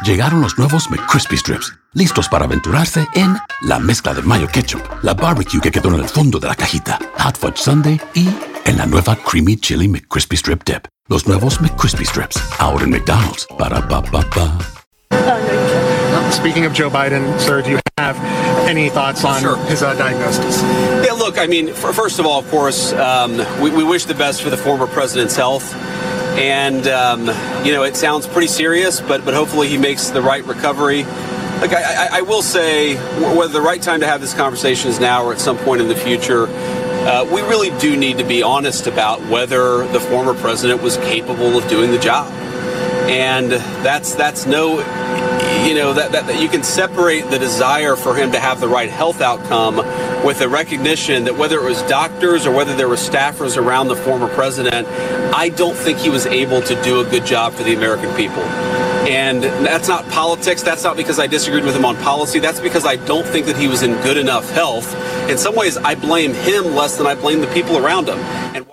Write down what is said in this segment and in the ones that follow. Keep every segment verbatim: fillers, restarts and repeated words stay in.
Llegaron los nuevos McCrispy Strips, listos para aventurarse en la mezcla de mayo ketchup, la barbecue que quedó en el fondo de la cajita, Hot Fudge Sundae y en la nueva Creamy Chili McCrispy Strip Dip. Los nuevos McCrispy Strips, ahora en McDonald's. Para pa pa pa. Speaking of Joe Biden, sir, do you have any thoughts on sure. his uh, diagnosis? Yeah, look, I mean, for, first of all, of course, um, we, we wish the best for the former president's health. And, um, you know, it sounds pretty serious, but but hopefully he makes the right recovery. Like, I, I, I will say, whether the right time to have this conversation is now or at some point in the future, uh, we really do need to be honest about whether the former president was capable of doing the job. And that's that's no, you know, that, that, that you can separate the desire for him to have the right health outcome with the recognition that whether it was doctors or whether there were staffers around the former president, I don't think he was able to do a good job for the American people. And that's not politics. That's not because I disagreed with him on policy. That's because I don't think that he was in good enough health. In some ways, I blame him less than I blame the people around him. And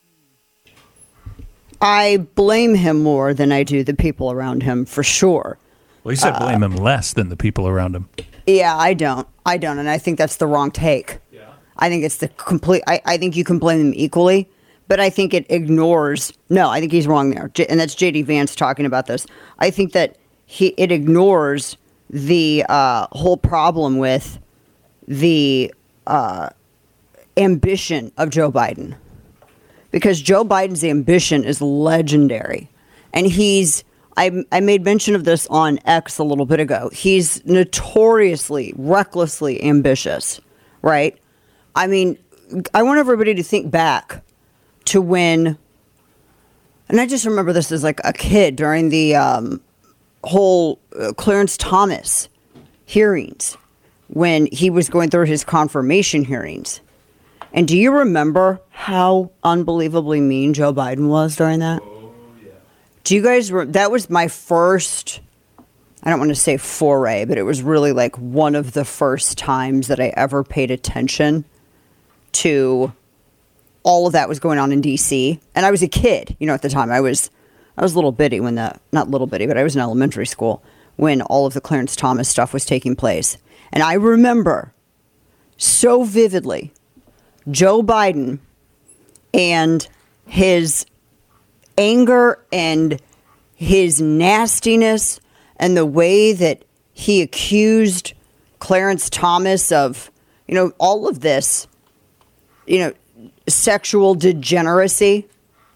I blame him more than I do the people around him, for sure. Well, he said blame uh, him less than the people around him. Yeah, I don't. I don't. And I think that's the wrong take. Yeah. I think it's the complete. I, I think you can blame them equally, but I think it ignores. No, I think he's wrong there. J- and that's J D Vance talking about this. I think that he it ignores the uh, whole problem with the uh, ambition of Joe Biden. Because Joe Biden's ambition is legendary. And he's, I, I made mention of this on X a little bit ago. He's notoriously, recklessly ambitious, right? I mean, I want everybody to think back to when, and I just remember this as like a kid during the um, whole uh, Clarence Thomas hearings, when he was going through his confirmation hearings. And do you remember how unbelievably mean Joe Biden was during that? Oh, yeah. Do you guys, re- that was my first, I don't want to say foray, but it was really like one of the first times that I ever paid attention to all of that was going on in D C. And I was a kid, you know, at the time. I was, I was a little bitty when the, not little bitty, but I was in elementary school when all of the Clarence Thomas stuff was taking place. And I remember so vividly Joe Biden and his anger and his nastiness and the way that he accused Clarence Thomas of, you know, all of this, you know, sexual degeneracy.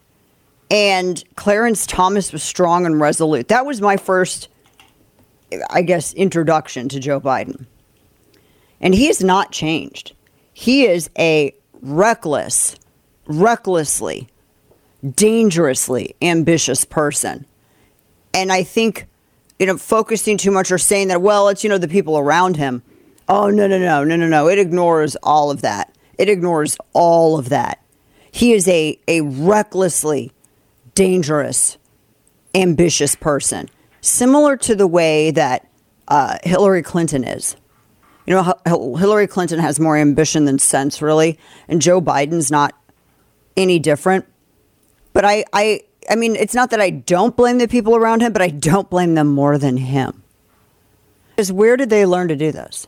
And Clarence Thomas was strong and resolute. That was my first, I guess, introduction to Joe Biden. And he has not changed. He is a reckless, recklessly, dangerously ambitious person. And I think, you know, focusing too much or saying that, well, it's, you know, the people around him. Oh, no, no, no, no, no, no. It ignores all of that. It ignores all of that. He is a, a recklessly dangerous, ambitious person, similar to the way that uh, Hillary Clinton is. You know, Hillary Clinton has more ambition than sense, really, and Joe Biden's not any different. But I, I, I mean, it's not that I don't blame the people around him, but I don't blame them more than him. Because where did they learn to do this?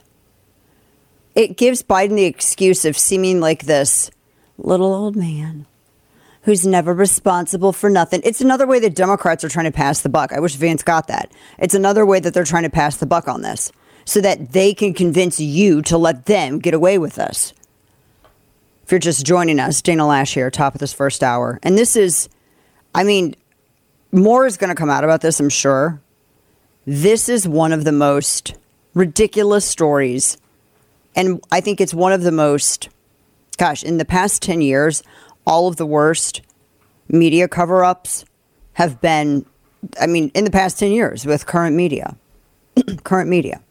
It gives Biden the excuse of seeming like this little old man who's never responsible for nothing. It's another way that Democrats are trying to pass the buck. I wish Vance got that. It's another way that they're trying to pass the buck on this, so that they can convince you to let them get away with this. If you're just joining us, Dana Lash here, top of this first hour. And this is, I mean, more is going to come out about this, I'm sure. This is one of the most ridiculous stories. And I think it's one of the most, gosh, in the past ten years, all of the worst media cover-ups have been, I mean, in the past ten years with current media. current media.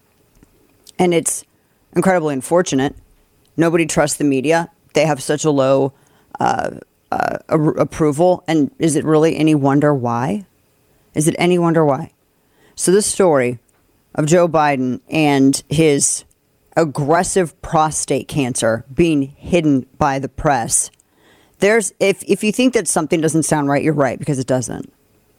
And it's incredibly unfortunate. Nobody trusts the media. They have such a low uh, uh, a- approval. And is it really any wonder why? Is it any wonder why? So this story of Joe Biden and his aggressive prostate cancer being hidden by the press. There's if if you think that something doesn't sound right, you're right, because it doesn't.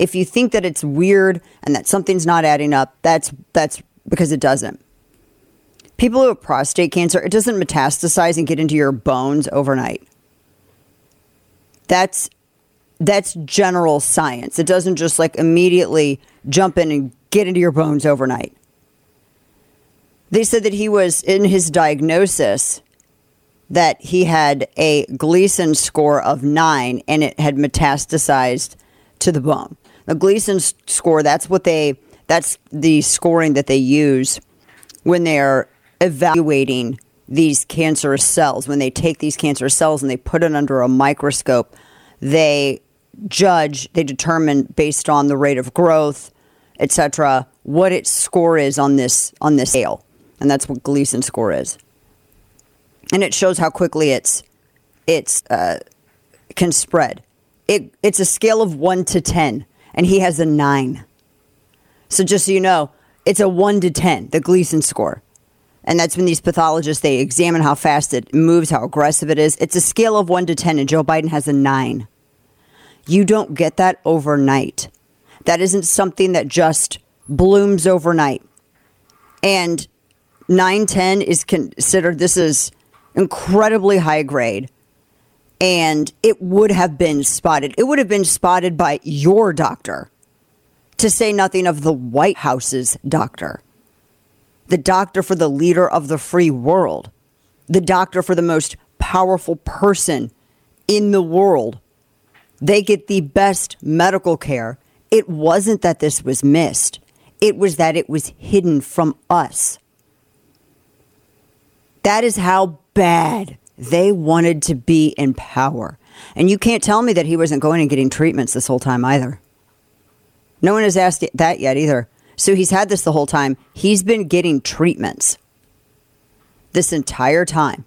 If you think that it's weird and that something's not adding up, that's that's because it doesn't. People who have prostate cancer, it doesn't metastasize and get into your bones overnight. That's that's general science. It doesn't just like immediately jump in and get into your bones overnight. They said that he was in his diagnosis that he had a Gleason score of nine and it had metastasized to the bone. The Gleason score, that's what they, that's the scoring that they use when they're evaluating these cancerous cells. When they take these cancerous cells and they put it under a microscope, they judge, they determine based on the rate of growth, et cetera, what its score is on this on this scale. And that's what Gleason score is. And it shows how quickly it's it's uh, can spread. It it's a scale of one to ten, and he has a nine. So just so you know, it's a one to ten, the Gleason score. And that's when these pathologists, they examine how fast it moves, how aggressive it is. It's a scale of one to ten, and Joe Biden has a nine. You don't get that overnight. That isn't something that just blooms overnight. And nine ten is considered, this is incredibly high grade. And it would have been spotted. It would have been spotted by your doctor, to say nothing of the White House's doctor. The doctor for the leader of the free world. The doctor for the most powerful person in the world. They get the best medical care. It wasn't that this was missed. It was that it was hidden from us. That is how bad they wanted to be in power. And you can't tell me that he wasn't going and getting treatments this whole time either. No one has asked that yet either. So he's had this the whole time. He's been getting treatments this entire time.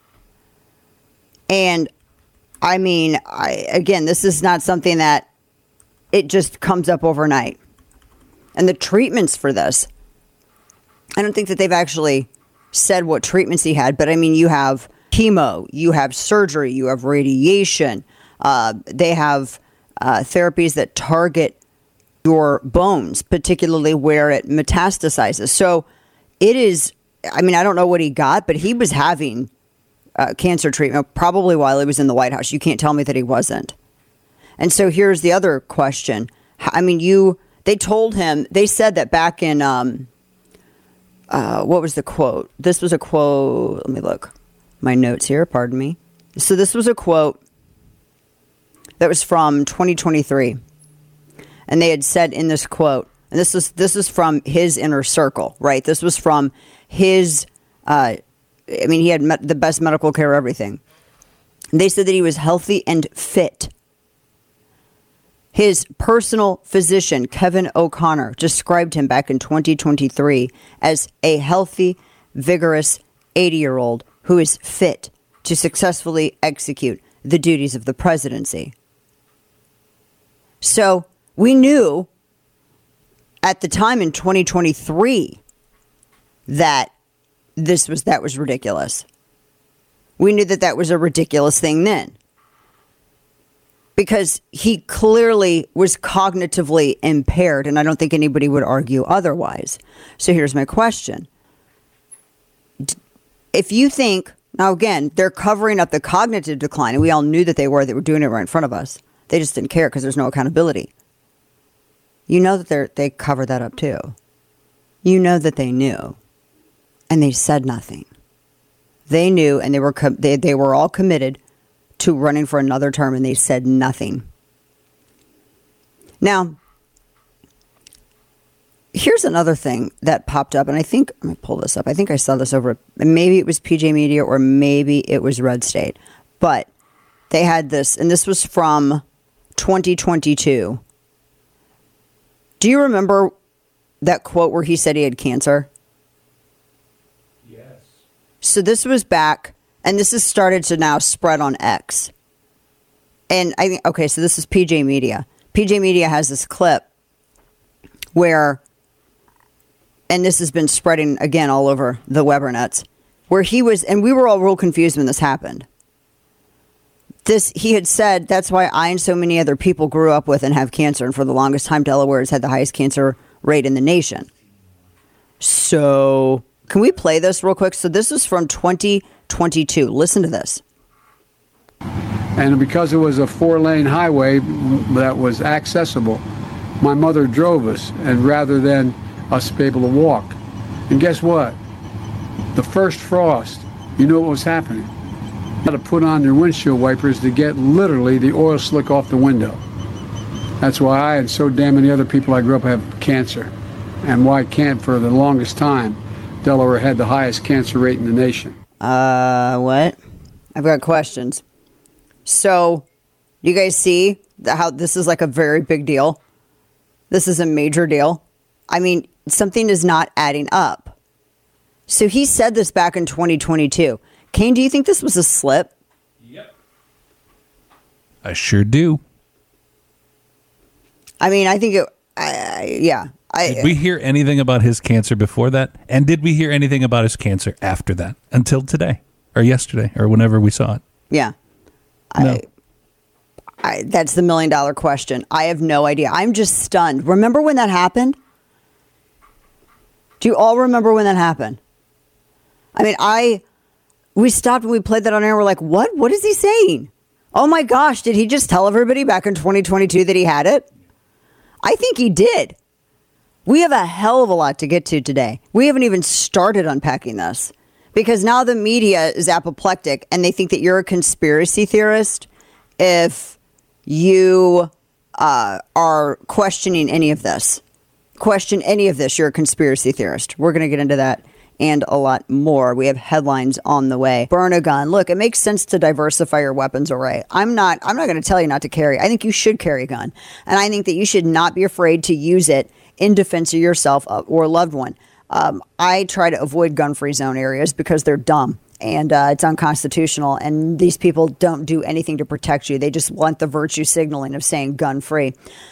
And I mean, I, again, this is not something that it just comes up overnight. And the treatments for this, I don't think that they've actually said what treatments he had, but I mean, you have chemo, you have surgery, you have radiation. Uh, they have uh, therapies that target your bones, particularly where it metastasizes. So it is, I mean, I don't know what he got, but he was having uh, cancer treatment probably while he was in the White House. You can't tell me that he wasn't. And so here's the other question. I mean, you, they told him, they said that back in, um, uh, what was the quote? This was a quote. Let me look. My notes here, pardon me. So this was a quote that was from twenty twenty-three. And they had said in this quote, and this is this is from his inner circle, right? This was from his, uh, I mean, he had met the best medical care, everything. And they said that he was healthy and fit. His personal physician, Kevin O'Connor, described him back in twenty twenty-three as a healthy, vigorous eighty-year-old who is fit to successfully execute the duties of the presidency. So we knew at the time in twenty twenty-three that this was that was ridiculous. We knew that that was a ridiculous thing then. Because he clearly was cognitively impaired, and I don't think anybody would argue otherwise. So here's my question. If you think, now again, they're covering up the cognitive decline, and we all knew that they were, they were doing it right in front of us. They just didn't care because there's no accountability. You know that they they covered that up too. You know that they knew, and they said nothing. They knew, and they were com- they they were all committed to running for another term, and they said nothing. Now, here's another thing that popped up, and I think, let me pull this up. I think I saw this over, maybe it was P J Media or maybe it was Red State, but they had this, and this was from twenty twenty-two. Do you remember that quote where he said he had cancer? Yes. So this was back, and this has started to now spread on X. And I think, okay, so this is P J Media. P J Media has this clip where, and this has been spreading again all over the Webernets, where he was, and we were all real confused when this happened. This, he had said, that's why I and so many other people grew up with and have cancer. And for the longest time, Delaware has had the highest cancer rate in the nation. So can we play this real quick? So this is from twenty twenty-two. Listen to this. And because it was a four-lane highway that was accessible, my mother drove us, and rather than us be able to walk. And guess what? The first frost, you know what was happening? You had to put on your windshield wipers to get literally the oil slick off the window. That's why I and so damn many other people I grew up have cancer. And why can't, for the longest time, Delaware had the highest cancer rate in the nation. Uh, what? I've got questions. So, you guys see the, how this is like a very big deal? This is a major deal. I mean, something is not adding up. So he said this back in twenty twenty-two. Kane, do you think this was a slip? Yep. I sure do. I mean, I think it, I, yeah. I, did we hear anything about his cancer before that? And did we hear anything about his cancer after that? Until today or yesterday or whenever we saw it? Yeah. No. I, I, that's the million dollar question. I have no idea. I'm just stunned. Remember when that happened? Do you all remember when that happened? I mean, I, we stopped and we played that on air. We're like, what? What is he saying? Oh my gosh. Did he just tell everybody back in twenty twenty-two that he had it? I think he did. We have a hell of a lot to get to today. We haven't even started unpacking this because now the media is apoplectic and they think that you're a conspiracy theorist if you uh, are questioning any of this. Question any of this, you're a conspiracy theorist. We're going to get into that and a lot more. We have headlines on the way. Burn a gun. Look, it makes sense to diversify your weapons array. I'm not I'm not going to tell you not to carry. I think you should carry a gun. And I think that you should not be afraid to use it in defense of yourself or a loved one. Um, I try to avoid gun-free zone areas because they're dumb and uh, it's unconstitutional. And these people don't do anything to protect you. They just want the virtue signaling of saying gun-free.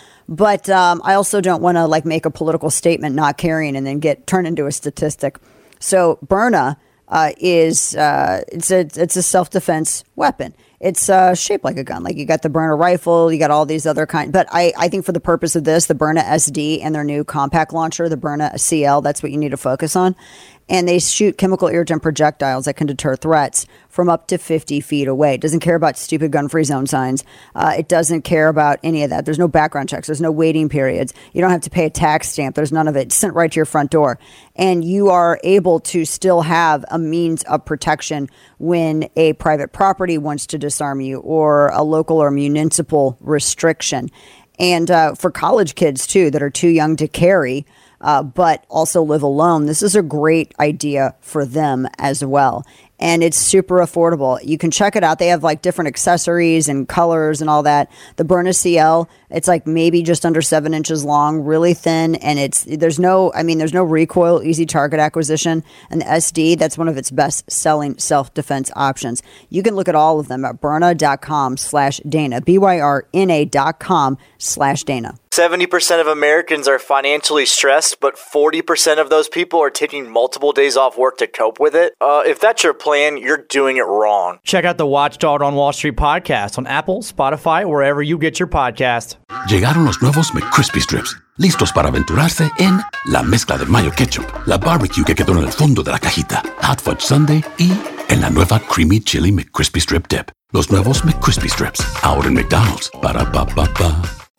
But um, I also don't want to like make a political statement not carrying and then get turned into a statistic. So Byrna uh, is uh, it's a it's a self-defense weapon. It's uh, shaped like a gun. Like you got the Byrna rifle, you got all these other kind. But I, I think for the purpose of this, the Byrna S D and their new compact launcher, the Byrna C L, that's what you need to focus on. And they shoot chemical irritant projectiles that can deter threats from up to fifty feet away. It doesn't care about stupid gun-free zone signs. Uh, it doesn't care about any of that. There's no background checks. There's no waiting periods. You don't have to pay a tax stamp. There's none of it. It's sent right to your front door. And you are able to still have a means of protection when a private property wants to disarm you or a local or municipal restriction. And uh, for college kids, too, that are too young to carry, Uh, but also live alone. This is a great idea for them as well. And it's super affordable. You can check it out. They have like different accessories and colors and all that. The Byrna C L, it's like maybe just under seven inches long, really thin. And it's, there's no, I mean, there's no recoil, easy target acquisition. And the S D, that's one of its best selling self-defense options. You can look at all of them at Byrna.com slash Dana, B Y R N A dot com slash Dana. seventy percent of Americans are financially stressed, but forty percent of those people are taking multiple days off work to cope with it. Uh, if that's your plan, you're doing it wrong. Check out the Watchdog on Wall Street podcast on Apple, Spotify, wherever you get your podcast. Llegaron los nuevos McCrispy Strips, listos para aventurarse en la mezcla de mayo ketchup, la barbecue que quedó en el fondo de la cajita, Hot Fudge Sundae y en la nueva Creamy Chili McCrispy Strip Dip. Los nuevos McCrispy Strips, ahora en McDonald's. Para pa pa pa.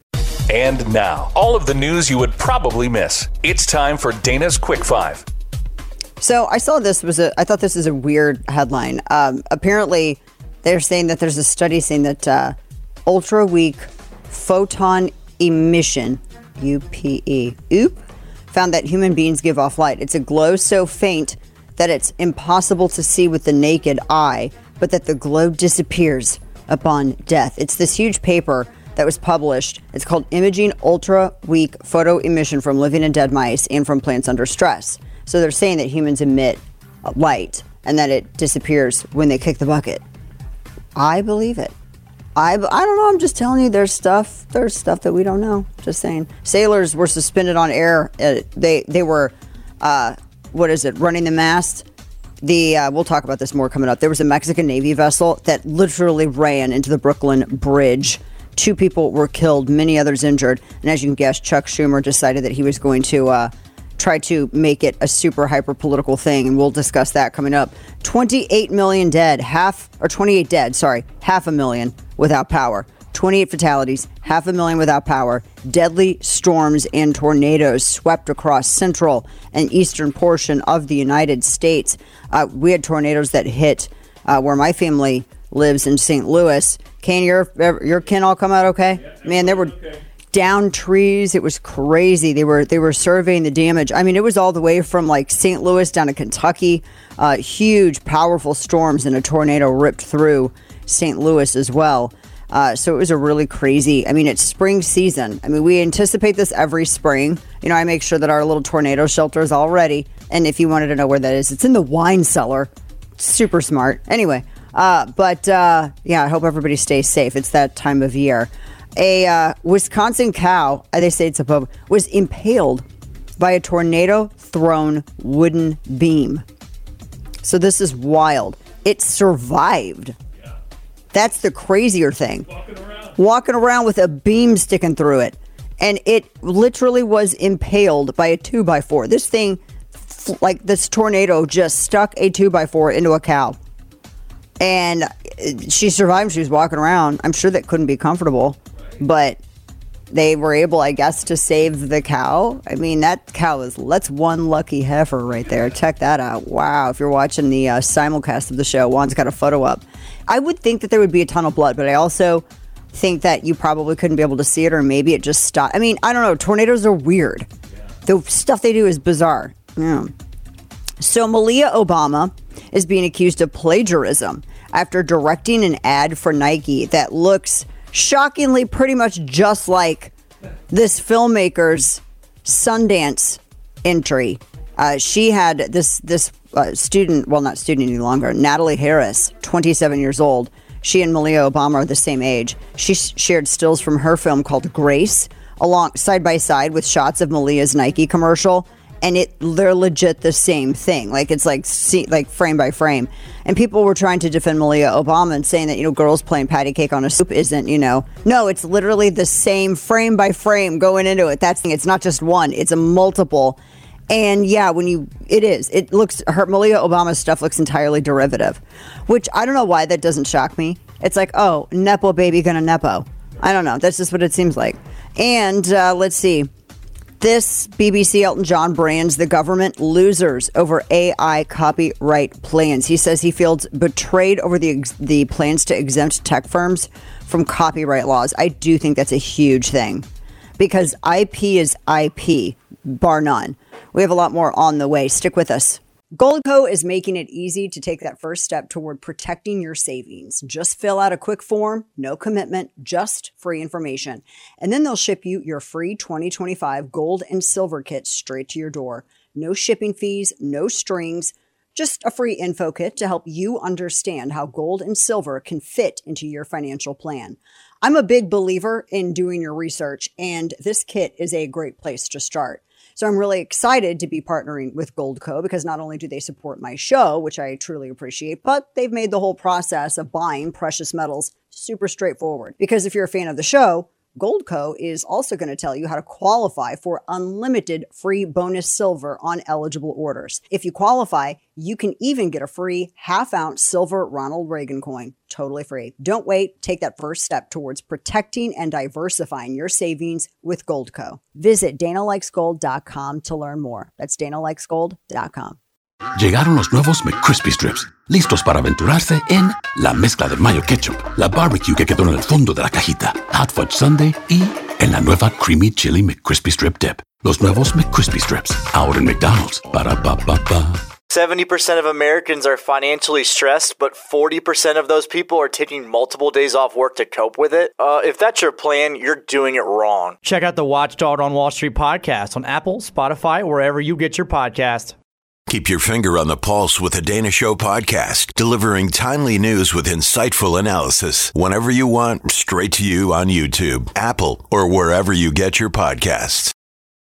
And now, all of the news you would probably miss. It's time for Dana's Quick Five. So I saw this was a, I thought this is a weird headline. Um, apparently, they're saying that there's a study saying that uh, ultra weak photon emission, U P E, oop, found that human beings give off light. It's a glow so faint that it's impossible to see with the naked eye, but that the glow disappears upon death. It's this huge paper that was published. It's called Imaging Ultra Weak Photo Emission from Living and Dead Mice and from Plants Under Stress. So they're saying that humans emit light and that it disappears when they kick the bucket. I believe it. I, I don't know. I'm just telling you there's stuff. There's stuff that we don't know. Just saying. Sailors were suspended on air. Uh, they, they were, uh, what is it, running the mast The uh, we'll talk about this more coming up. There was a Mexican Navy vessel that literally ran into the Brooklyn Bridge. Two people were killed, many others injured. And as you can guess, Chuck Schumer decided that he was going to uh, try to make it a super hyper political thing. And we'll discuss that coming up. twenty-eight million dead, half or twenty-eight dead. Sorry, half a million without power. twenty-eight fatalities, half a million without power. Deadly storms and tornadoes swept across central and eastern portion of the United States. Uh, we had tornadoes that hit uh, where my family lives in Saint Louis. Can your your kin all come out okay? Yeah, man, there were okay. down trees. It was crazy. They were they were surveying the damage. I mean, it was all the way from like Saint Louis down to Kentucky. Uh, huge, powerful storms, and a tornado ripped through Saint Louis as well. Uh, so it was a really crazy, I mean, it's spring season. I mean, we anticipate this every spring. You know, I make sure that our little tornado shelter is all ready. And if you wanted to know where that is, it's in the wine cellar. Super smart. Anyway, uh, but uh, yeah, I hope everybody stays safe. It's that time of year. A uh, Wisconsin cow, they say it's a pub, was impaled by a tornado-thrown wooden beam. So this is wild. It survived. That's the crazier thing. Walking around. Walking around with a beam sticking through it. And it literally was impaled by a two by four. This thing, like this tornado, just stuck a two by four into a cow. And she survived. She was walking around. I'm sure that couldn't be comfortable. Right. But they were able, I guess, to save the cow. I mean, that cow is, that's one lucky heifer right there. Check that out. Wow. If you're watching the uh, simulcast of the show, Juan's got a photo up. I would think that there would be a ton of blood, but I also think that you probably couldn't be able to see it, or maybe it just stopped. I mean, I don't know. Tornadoes are weird. Yeah. The stuff they do is bizarre. Yeah. So Malia Obama is being accused of plagiarism after directing an ad for Nike that looks shockingly pretty much just like this filmmaker's Sundance entry. Uh, she had this this uh, student, well, not student any longer, Natalie Harris, twenty-seven years old. She and Malia Obama are the same age. She sh- shared stills from her film called Grace, along side by side with shots of Malia's Nike commercial, and it they're legit the same thing. Like it's like see, like frame by frame. And people were trying to defend Malia Obama and saying that, you know, girls playing patty cake on a soup isn't, you know, no, it's literally the same frame by frame going into it. That's it's not just one; it's a multiple. And yeah, when you, it is, it looks, her Malia Obama's stuff looks entirely derivative, which I don't know why that doesn't shock me. It's like, oh, Nepo baby gonna Nepo. I don't know. That's just what it seems like. And uh, let's see. This B B C Elton John brands the government losers over A I copyright plans. He says he feels betrayed over the ex- the plans to exempt tech firms from copyright laws. I do think that's a huge thing because I P is I P, bar none. We have a lot more on the way. Stick with us. Goldco is making it easy to take that first step toward protecting your savings. Just fill out a quick form, no commitment, just free information. And then they'll ship you your free twenty twenty-five gold and silver kit straight to your door. No shipping fees, no strings, just a free info kit to help you understand how gold and silver can fit into your financial plan. I'm a big believer in doing your research, and this kit is a great place to start. So I'm really excited to be partnering with Goldco because not only do they support my show, which I truly appreciate, but they've made the whole process of buying precious metals super straightforward. Because if you're a fan of the show, Goldco is also going to tell you how to qualify for unlimited free bonus silver on eligible orders. If you qualify, you can even get a free half-ounce silver Ronald Reagan coin. Totally free. Don't wait. Take that first step towards protecting and diversifying your savings with Goldco. Visit Dana Likes Gold dot com to learn more. That's Dana Likes Gold dot com. Llegaron los nuevos McCrispy Strips, listos para aventurarse en la mezcla de mayo ketchup, la barbecue que quedó en el fondo de la cajita, Hot Fudge Sundae y en la nueva Creamy Chili McCrispy Strip Dip. Los nuevos McCrispy Strips, ahora en McDonald's. Para pa pa pa. seventy percent of Americans are financially stressed, but forty percent of those people are taking multiple days off work to cope with it. Uh, if that's your plan, you're doing it wrong. Check out the Watchdog on Wall Street podcast on Apple, Spotify, wherever you get your podcast. Keep your finger on the pulse with the Dana Show podcast, delivering timely news with insightful analysis whenever you want, straight to you on YouTube, Apple, or wherever you get your podcasts.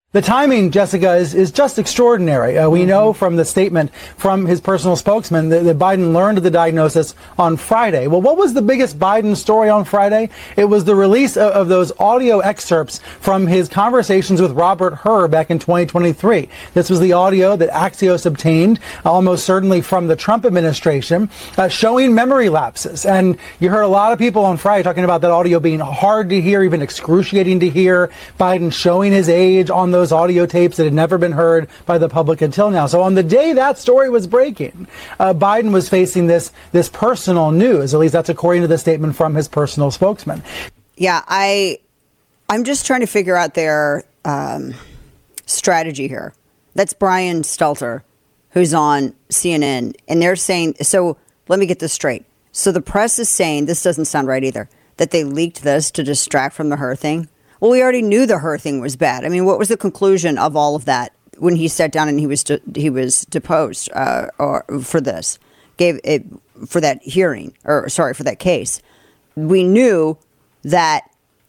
The timing, Jessica, is, is just extraordinary. Uh, we mm-hmm. know from the statement from his personal spokesman that, that Biden learned of the diagnosis on Friday. Well, what was the biggest Biden story on Friday? It was the release of, of those audio excerpts from his conversations with Robert Hur back in twenty twenty-three. This was the audio that Axios obtained, almost certainly from the Trump administration, uh, showing memory lapses. And you heard a lot of people on Friday talking about that audio being hard to hear, even excruciating to hear. Biden showing his age on those those audio tapes that had never been heard by the public until now. So on the day that story was breaking, uh, Biden was facing this this personal news. At least that's according to the statement from his personal spokesman. Yeah, I, I'm just trying to figure out their um, strategy here. That's Brian Stelter, who's on C N N, and they're saying, so let me get this straight. So the press is saying, this doesn't sound right either, that they leaked this to distract from the Hur thing. Well, we already knew the Hur thing was bad. I mean, what was the conclusion of all of that when he sat down and he was de- he was deposed uh, or for this, gave it for that hearing or sorry for that case? We knew that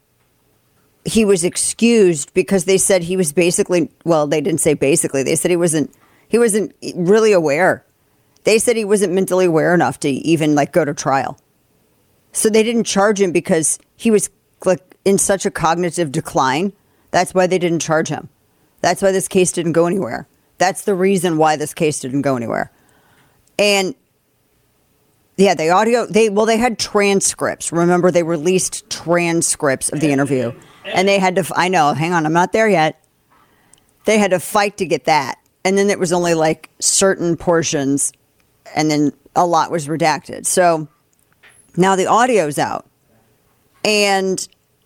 he was excused because they said he was basically well, they didn't say basically. They said he wasn't he wasn't really aware. They said he wasn't mentally aware enough to even like go to trial. So they didn't charge him because he was like in such a cognitive decline. That's why they didn't charge him. That's why this case didn't go anywhere. That's the reason why this case didn't go anywhere. And yeah, the audio, they, well, they had transcripts. Remember, they released transcripts of the interview and they had to, I know, hang on, I'm not there yet. They had to fight to get that. And then it was only like certain portions and then a lot was redacted. So now the audio's out. And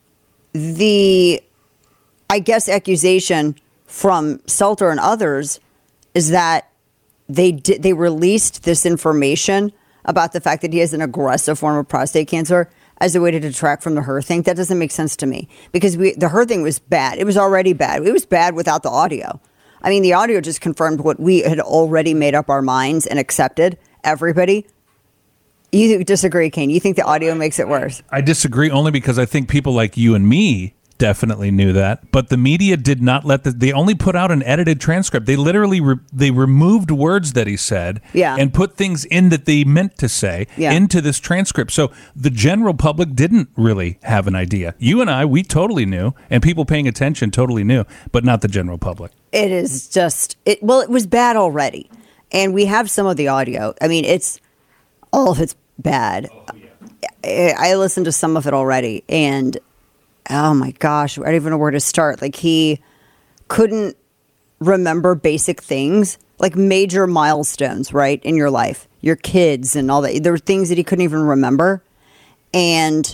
the, I guess, accusation from Stelter and others is that they did, they released this information about the fact that he has an aggressive form of prostate cancer as a way to detract from the Hur thing. That doesn't make sense to me because we, the Hur thing was bad. It was already bad. It was bad without the audio. I mean, the audio just confirmed what we had already made up our minds and accepted. Everybody. You disagree, Kane. You think the audio makes it worse? I disagree only because I think people like you and me definitely knew that, but the media did not let the, they only put out an edited transcript. They literally, re, they removed words that he said yeah. and put things in that they meant to say yeah. into this transcript. So the general public didn't really have an idea. You and I, we totally knew, and people paying attention totally knew, but not the general public. It is just, it. well, it was bad already. And we have some of the audio. I mean, it's, all of it's bad. Oh, yeah. I, I listened to some of it already, and oh my gosh, I don't even know where to start. Like, he couldn't remember basic things, like major milestones, right, in your life, your kids and all that. There were things that he couldn't even remember. And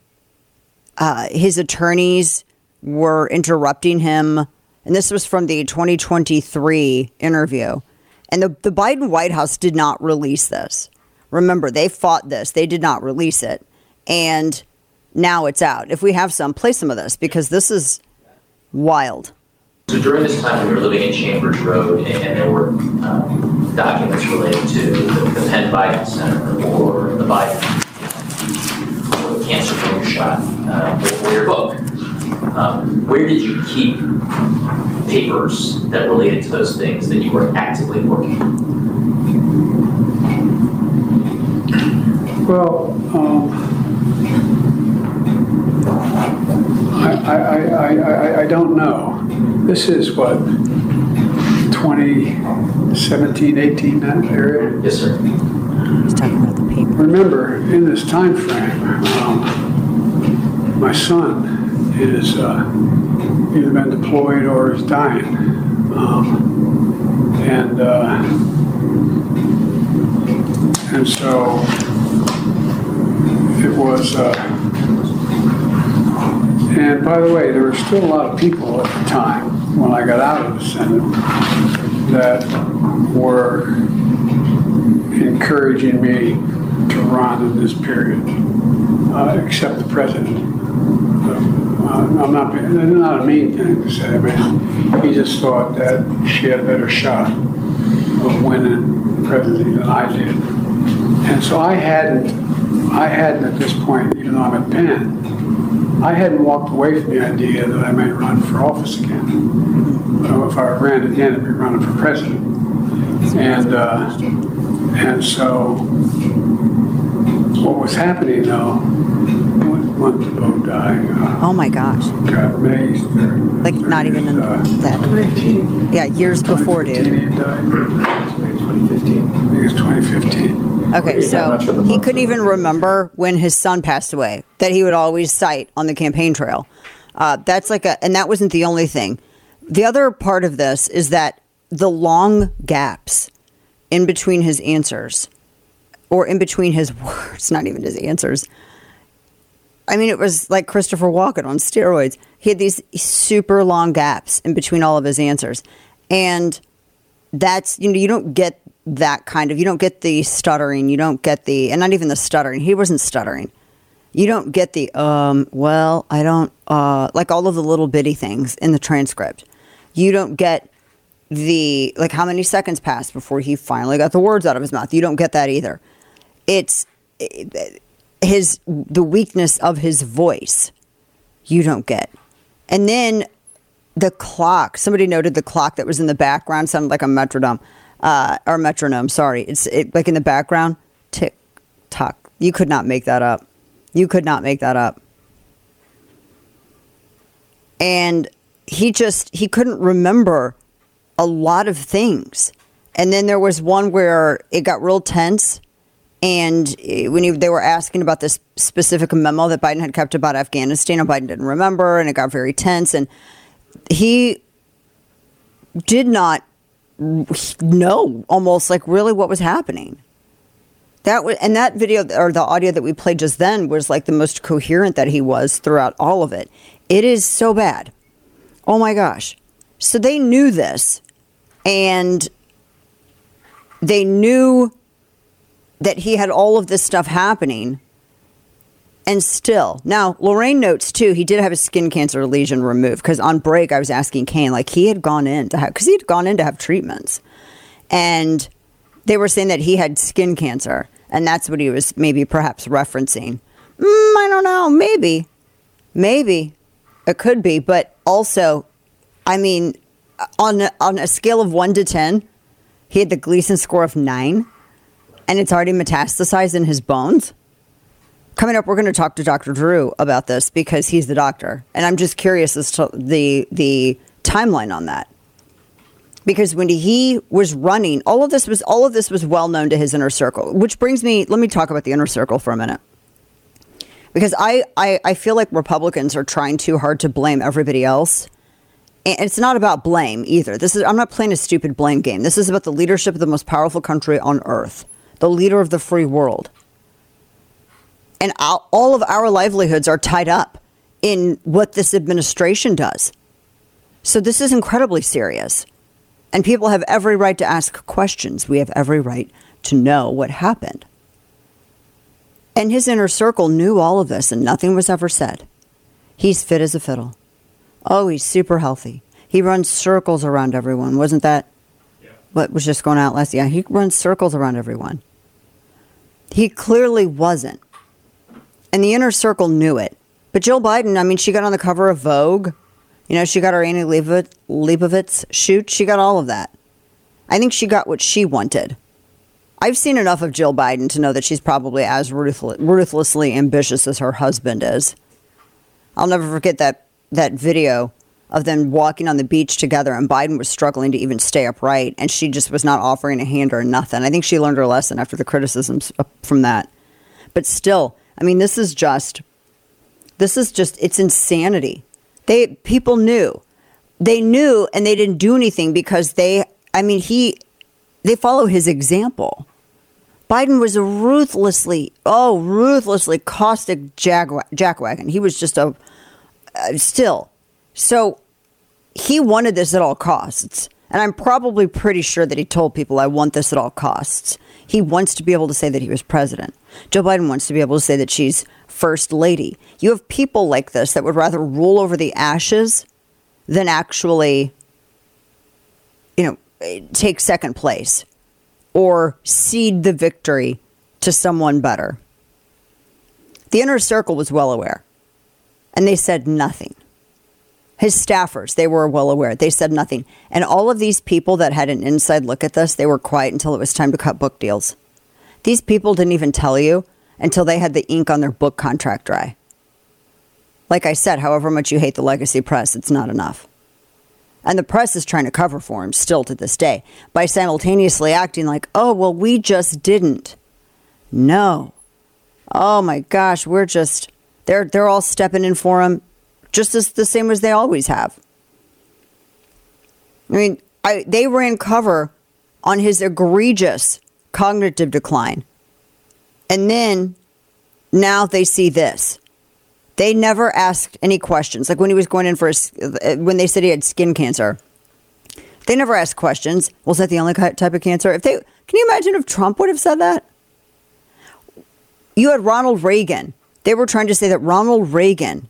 uh, his attorneys were interrupting him. And this was from the twenty twenty-three interview. And the, the Biden White House did not release this. Remember, they fought this. They did not release it. And now it's out. If we have some, play some of this because this is wild. So during this time, we were living in Chambers Road, and, and there were um, documents related to the, the Penn Biden Center or the Biden or the cancer boom shot uh, or, or your book. Um, where did you keep papers that related to those things that you were actively working on? Well, um, I, I, I, I, I don't know. This is what, twenty seventeen, eighteen, that area? Yes, sir. He's talking about the paper. Remember, in this time frame, um, my son is uh, either been deployed or is dying. Um, and, uh, and so, it was, uh, and by the way, there were still a lot of people at the time when I got out of the Senate that were encouraging me to run in this period, uh, except the president. Uh, I'm not, it's not a mean thing to say, but he just thought that she had a better shot of winning the presidency than I did. And so I hadn't I hadn't at this point, even though I'm at Penn, I hadn't walked away from the idea that I might run for office again. So if I ran again, I'd be running for president. And uh, and so what was happening though, one month ago dying. Uh, oh my gosh. Got amazed. Like not even in uh, that. Yeah, years before, dude. twenty fifteen. I think it's twenty fifteen. Okay, so he couldn't even remember when his son passed away that he would always cite on the campaign trail. Uh, that's like a, and that wasn't the only thing. The other part of this is that the long gaps in between his answers, or in between his words, not even his answers. I mean, it was like Christopher Walken on steroids. He had these super long gaps in between all of his answers. And that's, you know, you don't get that kind of, you don't get the stuttering, you don't get the, and not even the stuttering. He wasn't stuttering. You don't get the, um, well, I don't, uh, like all of the little bitty things in the transcript. You don't get the, like how many seconds passed before he finally got the words out of his mouth. You don't get that either. It's his, the weakness of his voice. You don't get. And then the clock, somebody noted the clock that was in the background sounded like a metronome, uh, or metronome. Sorry. It's it, like in the background, tick tock. You could not make that up. You could not make that up. And he just, he couldn't remember a lot of things. And then there was one where it got real tense. And when he, they were asking about this specific memo that Biden had kept about Afghanistan, and Biden didn't remember, and it got very tense. And he did not know almost like really what was happening. That was, and that video or the audio that we played just then was like the most coherent that he was throughout all of it. It is so bad. Oh my gosh. So they knew this, and they knew that he had all of this stuff happening. And still, now Lorraine notes too, he did have a skin cancer lesion removed, because on break I was asking Kane, like he had gone in to have, because he had gone in to have treatments, and they were saying that he had skin cancer, and that's what he was maybe perhaps referencing. Mm, I don't know, maybe, maybe it could be, but also, I mean, on a, on a scale of one to ten, he had the Gleason score of nine, and it's already metastasized in his bones. Coming up, we're going to talk to Doctor Drew about this because he's the doctor. And I'm just curious as to the the timeline on that. Because when he was running, all of this was all of this was well known to his inner circle. Which brings me, let me talk about the inner circle for a minute. Because I, I, I feel like Republicans are trying too hard to blame everybody else. And it's not about blame either. This is I'm not playing a stupid blame game. This is about the leadership of the most powerful country on earth. The leader of the free world. And all of our livelihoods are tied up in what this administration does. So this is incredibly serious. And people have every right to ask questions. We have every right to know what happened. And his inner circle knew all of this, and nothing was ever said. He's fit as a fiddle. Oh, he's super healthy. He runs circles around everyone. Wasn't that yeah. what was just going out last year? Yeah, he runs circles around everyone. He clearly wasn't. And the inner circle knew it. But Jill Biden, I mean, she got on the cover of Vogue. You know, she got her Annie Leibovitz shoot. She got all of that. I think she got what she wanted. I've seen enough of Jill Biden to know that she's probably as ruthless, ruthlessly ambitious as her husband is. I'll never forget that, that video of them walking on the beach together, and Biden was struggling to even stay upright, and she just was not offering a hand or nothing. I think she learned her lesson after the criticisms from that. But still, I mean, this is just, this is just, it's insanity. They, people knew. They knew, and they didn't do anything because they, I mean, he, they follow his example. Biden was a ruthlessly, oh, ruthlessly caustic jagwa- jackwagon. He was just a, uh, still. So he wanted this at all costs. And I'm probably pretty sure that he told people, I want this at all costs. He wants to be able to say that he was president. Joe Biden wants to be able to say that she's first lady. You have people like this that would rather roll over the ashes than actually, you know, take second place or cede the victory to someone better. The inner circle was well aware. And they said nothing. His staffers, they were well aware. They said nothing. And all of these people that had an inside look at this, they were quiet until it was time to cut book deals. These people didn't even tell you until they had the ink on their book contract dry. Like I said, however much you hate the legacy press, it's not enough. And the press is trying to cover for him still to this day by simultaneously acting like, oh, well, we just didn't. No. Oh, my gosh, we're just, they're, they're all stepping in for him. Just as the same as they always have. I mean, I, they ran cover on his egregious cognitive decline. And then now they see this. They never asked any questions. Like when he was going in for his, when they said he had skin cancer, they never asked questions. Was that the only type of cancer? If they, can you imagine if Trump would have said that? You had Ronald Reagan. They were trying to say that Ronald Reagan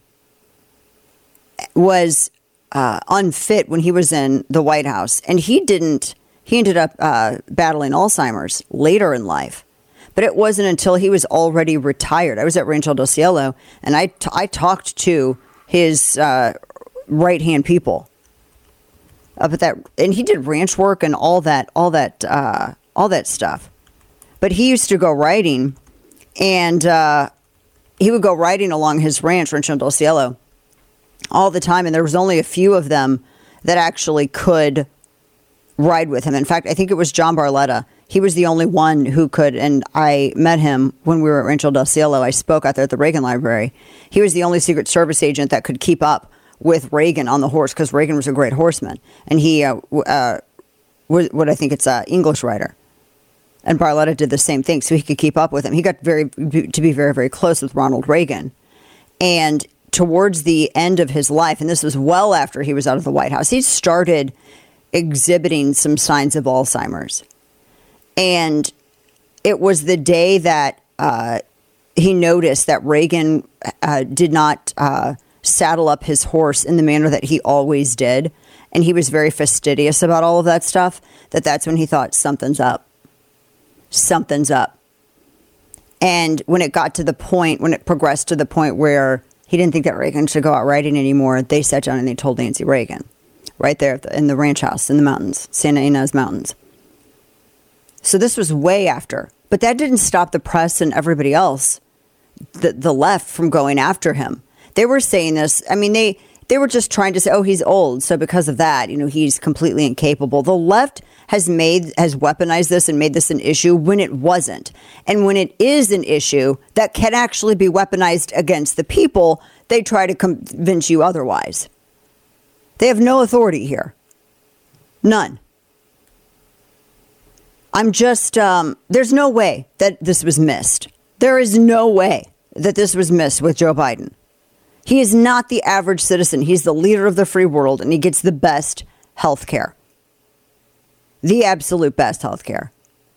was uh, unfit when he was in the White House. And he didn't, he ended up uh, battling Alzheimer's later in life. But it wasn't until he was already retired. I was at Rancho del Cielo, and I, t- I talked to his uh, right-hand people up at that. And he did ranch work and all that, all that, uh, all that stuff. But he used to go riding, and uh, he would go riding along his ranch, Rancho del Cielo, all the time, and there was only a few of them that actually could ride with him. In fact, I think it was John Barletta. He was the only one who could, and I met him when we were at Rancho del Cielo. I spoke out there at the Reagan Library. He was the only Secret Service agent that could keep up with Reagan on the horse, because Reagan was a great horseman, and he uh, uh, was what I think it's an English writer. And Barletta did the same thing, so he could keep up with him. He got very to be very, very close with Ronald Reagan, and towards the end of his life, and this was well after he was out of the White House, he started exhibiting some signs of Alzheimer's. And it was the day that uh, he noticed that Reagan uh, did not uh, saddle up his horse in the manner that he always did. And he was very fastidious about all of that stuff, that that's when he thought something's up. Something's up. And when it got to the point, when it progressed to the point where he didn't think that Reagan should go out riding anymore, they sat down and they told Nancy Reagan, right there in the ranch house in the mountains, Santa Ynez Mountains. So this was way after. But that didn't stop the press and everybody else, the, the left, from going after him. They were saying this. I mean, they, they were just trying to say, oh, he's old, so because of that, you know, he's completely incapable. The left has made, has weaponized this and made this an issue when it wasn't. And when it is an issue that can actually be weaponized against the people, they try to convince you otherwise. They have no authority here. None. I'm just, um, there's no way that this was missed. There is no way that this was missed with Joe Biden. He is not the average citizen. He's the leader of the free world, and he gets the best health care. The absolute best health care.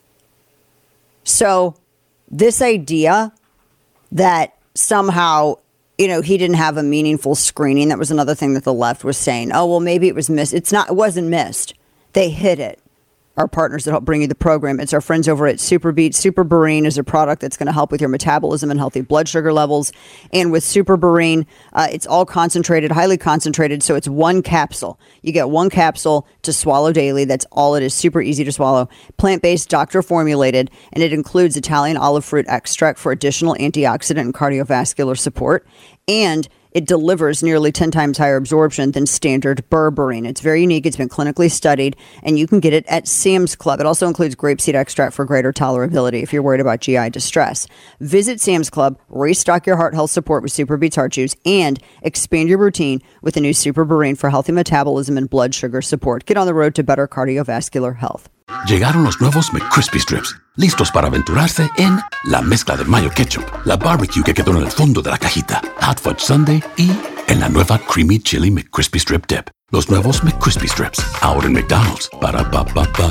So this idea that somehow, you know, he didn't have a meaningful screening, that was another thing that the left was saying. Oh, well, maybe it was missed. It's not, it wasn't missed. They hid it. Our partners that help bring you the program. It's our friends over at SuperBeet. SuperBurine is a product that's going to help with your metabolism and healthy blood sugar levels. And with SuperBurine, uh, it's all concentrated, highly concentrated. So it's one capsule. You get one capsule to swallow daily. That's all it is. Super easy to swallow. Plant-based, doctor formulated, and it includes Italian olive fruit extract for additional antioxidant and cardiovascular support. And it delivers nearly ten times higher absorption than standard berberine. It's very unique. It's been clinically studied, and you can get it at Sam's Club. It also includes grapeseed extract for greater tolerability if you're worried about G I distress. Visit Sam's Club, restock your heart health support with SuperBeets Heart Juice, and expand your routine with the new SuperBurine for healthy metabolism and blood sugar support. Get on the road to better cardiovascular health. Llegaron los nuevos McCrispy Strips, listos para aventurarse en la mezcla de mayo ketchup, la barbecue que quedó en el fondo de la cajita, Hot Fudge Sundae y en la nueva Creamy Chili McCrispy Strip Dip. Los nuevos McCrispy Strips, ahora en McDonald's. Ba-da-ba-ba-ba.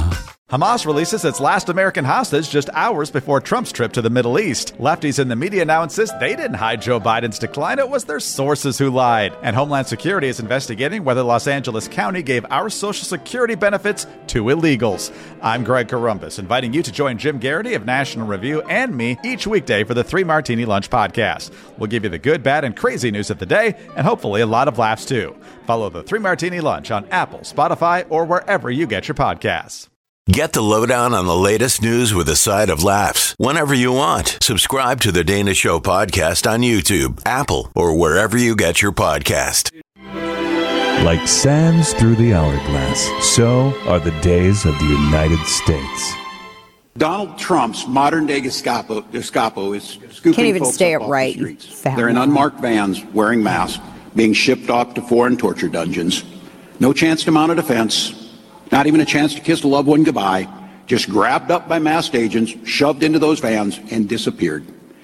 Hamas releases its last American hostage just hours before Trump's trip to the Middle East. Lefties in the media now insist they didn't hide Joe Biden's decline. It was their sources who lied. And Homeland Security is investigating whether Los Angeles County gave our Social Security benefits to illegals. I'm Greg Corombos, inviting you to join Jim Garrity of National Review and me each weekday for the Three Martini Lunch podcast. We'll give you the good, bad, and crazy news of the day, and hopefully a lot of laughs too. Follow the Three Martini Lunch on Apple, Spotify, or wherever you get your podcasts. Get the lowdown on the latest news with a side of laughs whenever you want. Subscribe to the Dana Show podcast on YouTube, Apple, or wherever you get your podcast. Like sands through the hourglass, so are the days of the United States. Donald Trump's modern-day Gestapo, Gestapo is scooping Can't even folks stay up it off right. the streets. They're in unmarked vans wearing masks, being shipped off to foreign torture dungeons. No chance to mount a defense. Not even a chance to kiss a loved one goodbye. Just grabbed up by masked agents, shoved into those vans, and disappeared.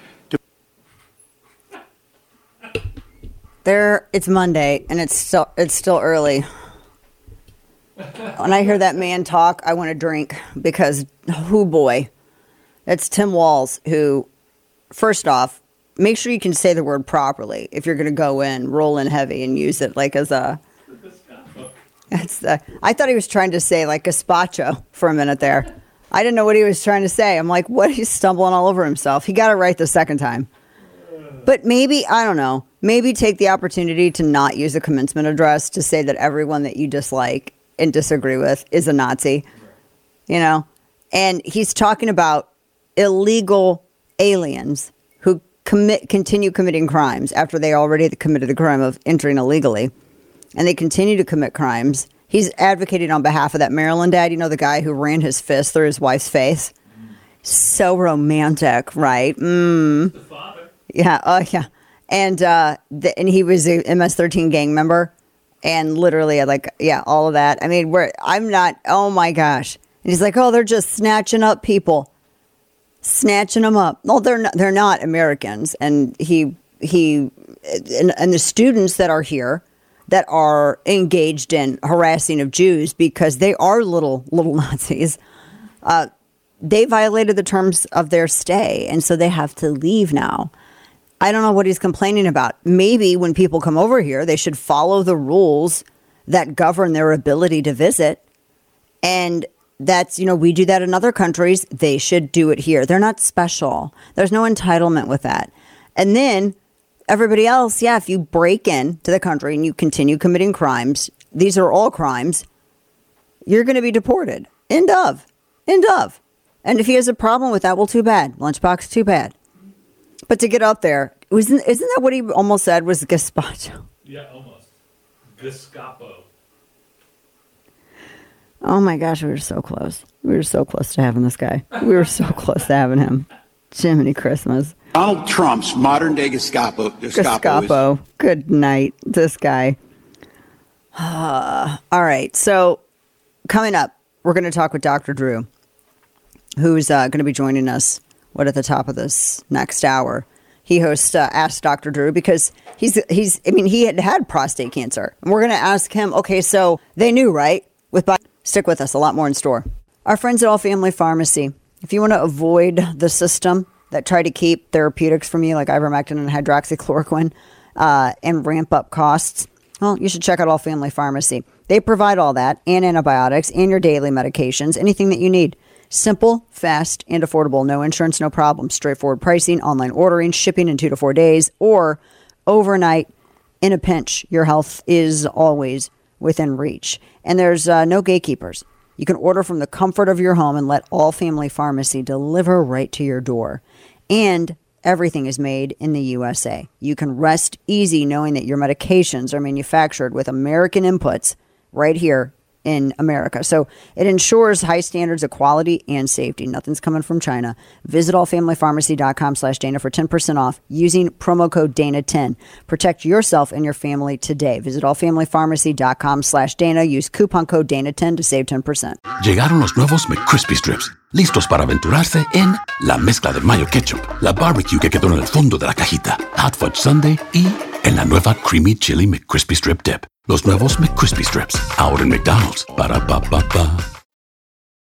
There, it's Monday, and it's still it's still early. When I hear that man talk, I want to drink because, oh boy, that's Tim Walz. Who, first off, make sure you can say the word properly if you're going to go in, roll in heavy, and use it like as a. That's the, I thought he was trying to say like gazpacho for a minute there. I didn't know what he was trying to say. I'm like, what? He's stumbling all over himself. He got it right the second time. But maybe, I don't know, maybe take the opportunity to not use a commencement address to say that everyone that you dislike and disagree with is a Nazi, you know? And he's talking about illegal aliens who commit, continue committing crimes after they already committed the crime of entering illegally. And they continue to commit crimes. He's advocating on behalf of that Maryland dad, you know, the guy who ran his fist through his wife's face. So romantic, right? Mm. The father. Yeah, oh uh, yeah. And uh, the, and he was a M S thirteen gang member. And literally, like, yeah, all of that. I mean, we're, I'm not, oh my gosh. And he's like, oh, they're just snatching up people. Snatching them up. No, they're not, they're not Americans. And he, he, and, and the students that are here, that are engaged in harassing of Jews because they are little little Nazis. Uh, they violated the terms of their stay, and so they have to leave now. I don't know what he's complaining about. Maybe when people come over here, they should follow the rules that govern their ability to visit. And that's, you know, we do that in other countries. They should do it here. They're not special. There's no entitlement with that. And then everybody else, yeah, if you break in to the country and you continue committing crimes, these are all crimes, you're going to be deported. End of. End of. And if he has a problem with that, well, too bad. Lunchbox, too bad. But to get up there, wasn't, isn't that what he almost said was gazpacho? Yeah, almost. Gestapo. Oh my gosh, we were so close. We were so close to having this guy. We were so close to having him. Jiminy Christmas. Donald Trump's modern-day Gestapo. Gestapo. Gestapo. Is- Good night, this guy. Uh, all right, so coming up, we're going to talk with Doctor Drew, who's uh, going to be joining us, what, at the top of this next hour. He hosts uh, Ask Doctor Drew because he's, he's, I mean, he had had prostate cancer. And we're going to ask him, okay, so they knew, right? With Biden. Stick with us, a lot more in store. Our friends at All Family Pharmacy. If you want to avoid the system that try to keep therapeutics from you, like ivermectin and hydroxychloroquine, uh, and ramp up costs, well, you should check out All Family Pharmacy. They provide all that, and antibiotics, and your daily medications, anything that you need. Simple, fast, and affordable. No insurance, no problem. Straightforward pricing, online ordering, shipping in two to four days, or overnight in a pinch. Your health is always within reach. And there's uh, no gatekeepers. You can order from the comfort of your home and let All Family Pharmacy deliver right to your door. And everything is made in the U S A. You can rest easy knowing that your medications are manufactured with American inputs right here in America. So it ensures high standards of quality and safety. Nothing's coming from China. Visit allfamilypharmacy.com slash Dana for ten percent off using promo code Dana ten. Protect yourself and your family today. Visit allfamilypharmacy.com slash Dana. Use coupon code Dana ten to save ten percent. Llegaron los nuevos McCrispy Strips, listos para aventurarse en la mezcla de mayo ketchup, la barbecue que quedó en el fondo de la cajita, hot fudge sundae y en la nueva creamy chili McCrispy Strip Dip. Los nuevos McCrispy Strips, ahora en McDonald's. Ba-da-ba-ba-ba. Again,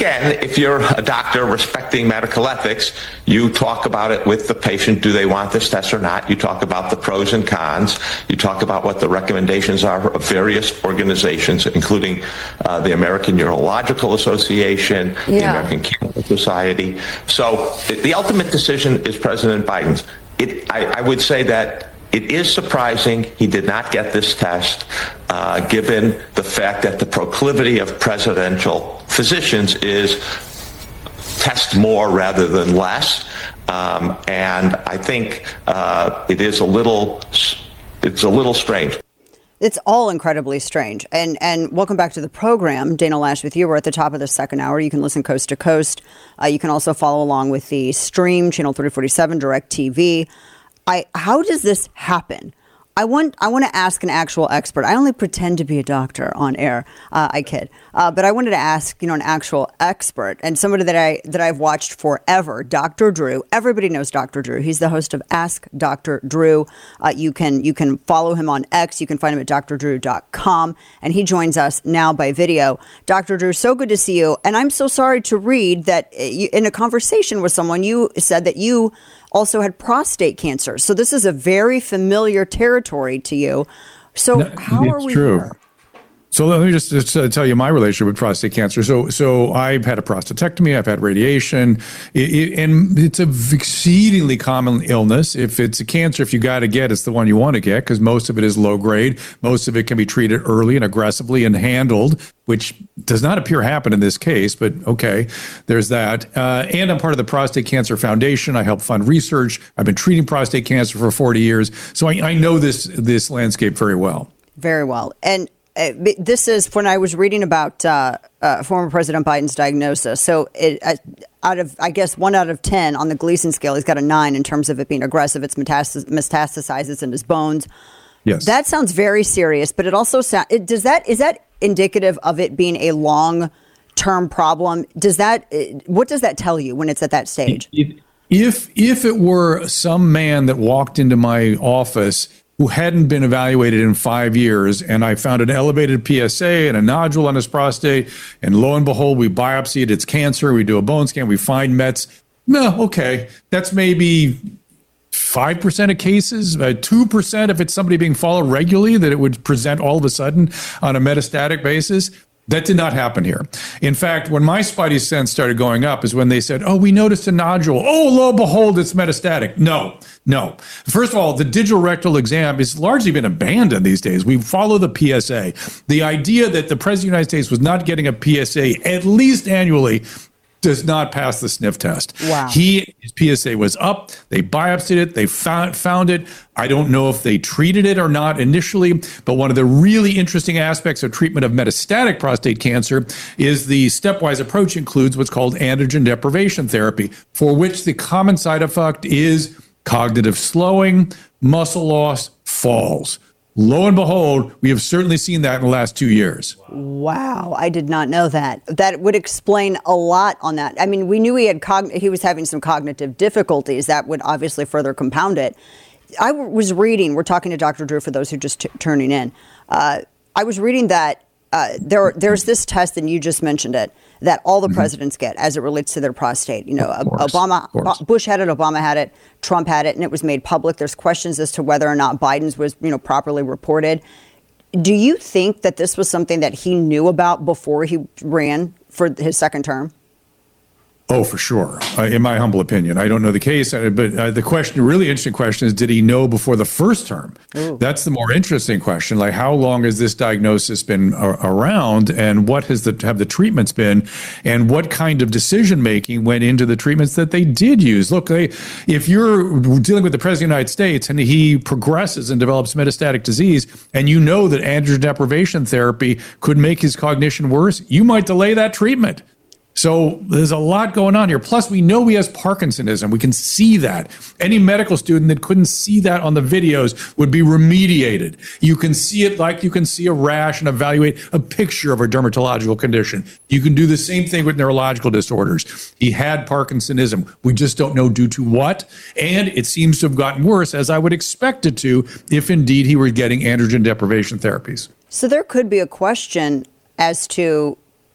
again, if you're a doctor respecting medical ethics, you talk about it with the patient. Do they want this test or not? You talk about the pros and cons. You talk about what the recommendations are of various organizations, including uh, the American Urological Association, the Yeah. American Cancer Society. So the ultimate decision is President Biden's. It, I, I would say that it is surprising he did not get this test, uh, given the fact that the proclivity of presidential physicians is test more rather than less. Um, and I think uh, it is a little, it's a little strange. It's all incredibly strange. And and welcome back to the program. Dana Loesch with you. We're at the top of the second hour. You can listen coast to coast. Uh, you can also follow along with the stream, Channel three forty-seven, DirecTV. I, how does this happen? I want I want to ask an actual expert. I only pretend to be a doctor on air. Uh, I kid. Uh, but I wanted to ask, you know, an actual expert and somebody that I that I've watched forever, Doctor Drew. Everybody knows Doctor Drew. He's the host of Ask Doctor Drew. Uh, you can you can follow him on X. You can find him at D R drew dot com. And he joins us now by video. Doctor Drew, so good to see you. And I'm so sorry to read that you, in a conversation with someone, you said that you also had prostate cancer. So this is a very familiar territory to you. So no, how are we true. here? So let me just, just uh, tell you my relationship with prostate cancer. So, so I've had a prostatectomy, I've had radiation, it, it, and it's a exceedingly common illness. If it's a cancer, if you got to get, it's the one you want to get because most of it is low grade. Most of it can be treated early and aggressively and handled, which does not appear to happen in this case, but okay, there's that. Uh, and I'm part of the Prostate Cancer Foundation. I help fund research. I've been treating prostate cancer for forty years. So I, I know this, this landscape very well. Very well. And Uh, this is when I was reading about uh, uh, former President Biden's diagnosis. So it, uh, out of, I guess, one out of ten on the Gleason scale, he's got a nine in terms of it being aggressive. It's metastas- metastasizes in his bones. Yes. That sounds very serious, but it also sounds, it, does that, is that indicative of it being a long term problem? Does that, what does that tell you when it's at that stage? If, if it were some man that walked into my office who hadn't been evaluated in five years, and I found an elevated P S A and a nodule on his prostate, and lo and behold, we biopsy it, it's cancer, we do a bone scan, we find Mets. No, okay, that's maybe five percent of cases, uh, two percent if it's somebody being followed regularly, that it would present all of a sudden on a metastatic basis. That did not happen here. In fact, when my spidey sense started going up is when they said, oh, we noticed a nodule. Oh, lo and behold, it's metastatic. No, no. First of all, the digital rectal exam has largely been abandoned these days. We follow the P S A. The idea that the President of the United States was not getting a P S A at least annually does not pass the sniff test. Wow. He, his P S A was up. They biopsied it. They found, found it. I don't know if they treated it or not initially, but one of the really interesting aspects of treatment of metastatic prostate cancer is the stepwise approach includes what's called androgen deprivation therapy, for which the common side effect is cognitive slowing, muscle loss, falls. Lo and behold, we have certainly seen that in the last two years. Wow, I did not know that. That would explain a lot on that. I mean, we knew he had cogn- he was having some cognitive difficulties. That would obviously further compound it. I w- was reading, we're talking to Doctor Drew for those who are just t- turning in. Uh, I was reading that uh, there there's this test, and you just mentioned it, that all the mm-hmm. presidents get as it relates to their prostate. You know, course, Obama, Bush had it, Obama had it, Trump had it, and it was made public. There's questions as to whether or not Biden's was, you know, properly reported. Do you think that this was something that he knew about before he ran for his second term? Oh, for sure. Uh, in my humble opinion, I don't know the case, uh, but uh, the question, really interesting question is, did he know before the first term? Ooh. That's the more interesting question. Like, how long has this diagnosis been a- around, and what has the have the treatments been, and what kind of decision making went into the treatments that they did use? Look, they, if you're dealing with the President of the United States and he progresses and develops metastatic disease, and you know that androgen deprivation therapy could make his cognition worse, you might delay that treatment. So there's a lot going on here. Plus, we know he has Parkinsonism. We can see that. Any medical student that couldn't see that on the videos would be remediated. You can see it like you can see a rash and evaluate a picture of a dermatological condition. You can do the same thing with neurological disorders. He had Parkinsonism. We just don't know due to what. And it seems to have gotten worse, as I would expect it to, if indeed he were getting androgen deprivation therapies. So there could be a question as to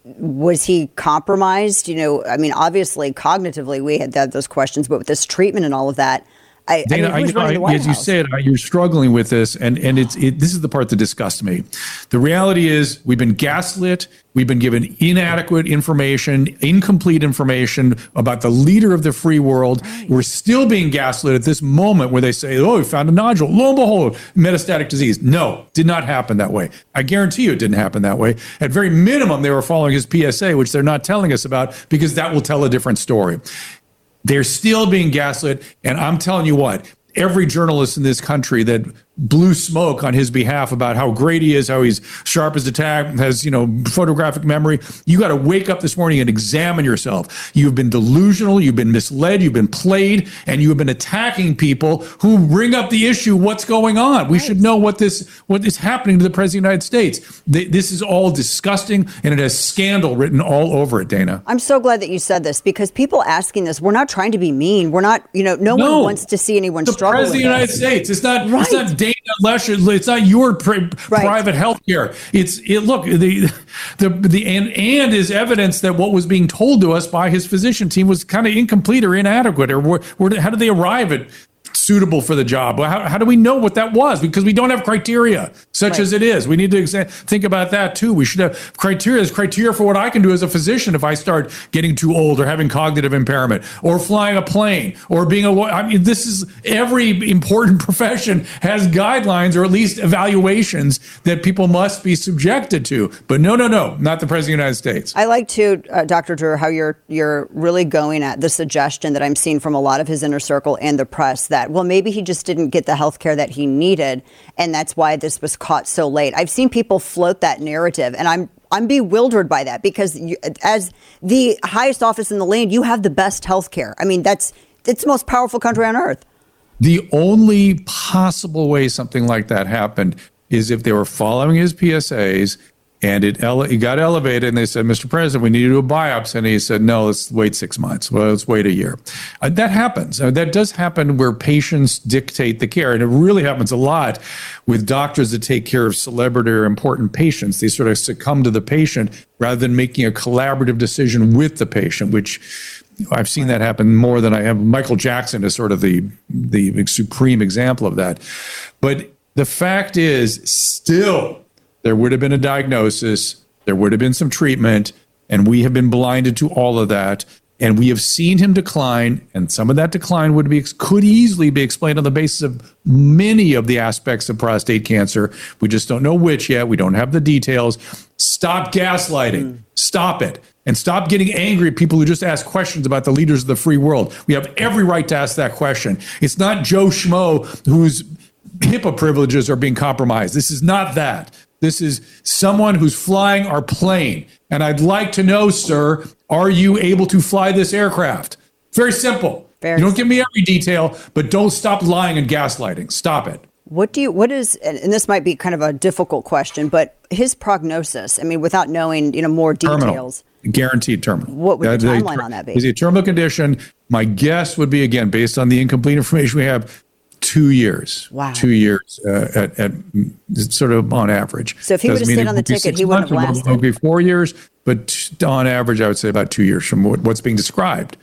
was he compromised? You know, I mean, obviously, cognitively, we had had those questions, but with this treatment and all of that, I, Dana, I mean, who's I, running the I, White as you House? said, you're struggling with this, and and it's it, this is the part that disgusts me. The reality is, we've been gaslit. We've been given inadequate information, incomplete information about the leader of the free world. Right. We're still being gaslit at this moment where they say, "Oh, we found a nodule. Lo and behold, metastatic disease." No, did not happen that way. I guarantee you, it didn't happen that way. At very minimum, they were following his P S A, which they're not telling us about because that will tell a different story. They're still being gaslit, and I'm telling you what, every journalist in this country that blew smoke on his behalf about how great he is, how he's sharp as a tack, has, you know, photographic memory. You got to wake up this morning and examine yourself. You've been delusional, you've been misled, you've been played, and you have been attacking people who bring up the issue, what's going on? We should know what this, what is happening to the President of the United States. This is all disgusting, and it has scandal written all over it, Dana. I'm so glad that you said this, because people asking this, we're not trying to be mean. We're not, you know, no, no one wants to see anyone the struggle with The President of the United States. It's not, right. it's not Dana Lesher. It's not your pri- right. private health care. It's it. Look, the the the and and is evidence that what was being told to us by his physician team was kind of incomplete or inadequate. Or where, where, how did they arrive at suitable for the job? How, how do we know what that was? Because we don't have criteria such right. as it is. We need to exa- think about that too. We should have criteria. There's criteria for what I can do as a physician if I start getting too old or having cognitive impairment or flying a plane or being a, I mean, this is every important profession has guidelines or at least evaluations that people must be subjected to. But no, no, no, not the President of the United States. I like to, uh, Doctor Drew, how you're, you're really going at the suggestion that I'm seeing from a lot of his inner circle and the press that, well, maybe he just didn't get the health care that he needed, and that's why this was caught so late. I've seen people float that narrative, and I'm I'm bewildered by that, because you, as the highest office in the land, you have the best health care. I mean, that's it's the most powerful country on earth. The only possible way something like that happened is if they were following his P S As and it, ele- it got elevated and they said, Mister President, we need to do a biopsy. And he said, no, let's wait six months. Well, let's wait a year. Uh, that happens. Uh, that does happen where patients dictate the care. And it really happens a lot with doctors that take care of celebrity or important patients. They sort of succumb to the patient rather than making a collaborative decision with the patient, which I've seen that happen more than I have. Michael Jackson is sort of the, the supreme example of that. But the fact is, still, there would have been a diagnosis, there would have been some treatment, and we have been blinded to all of that. And we have seen him decline, and some of that decline would be could easily be explained on the basis of many of the aspects of prostate cancer. We just don't know which yet. We don't have the details. Stop gaslighting. Mm. Stop it. And stop getting angry at people who just ask questions about the leaders of the free world. We have every right to ask that question. It's not Joe Schmo whose HIPAA privileges are being compromised. This is not that. This is someone who's flying our plane. And I'd like to know, sir, are you able to fly this aircraft? Very simple. Very you don't simple. Give me every detail, but don't stop lying and gaslighting. Stop it. What do you, what is, and this might be kind of a difficult question, but his prognosis, I mean, without knowing, you know, more details. Terminal. Guaranteed terminal. What would the timeline on that be? Is a terminal condition. My guess would be, again, based on the incomplete information we have, two years. Wow. Two years uh, at, at sort of on average. So if he would have stayed on the ticket, he wouldn't have lasted. It would be four years, but on average, I would say about two years from what's being described.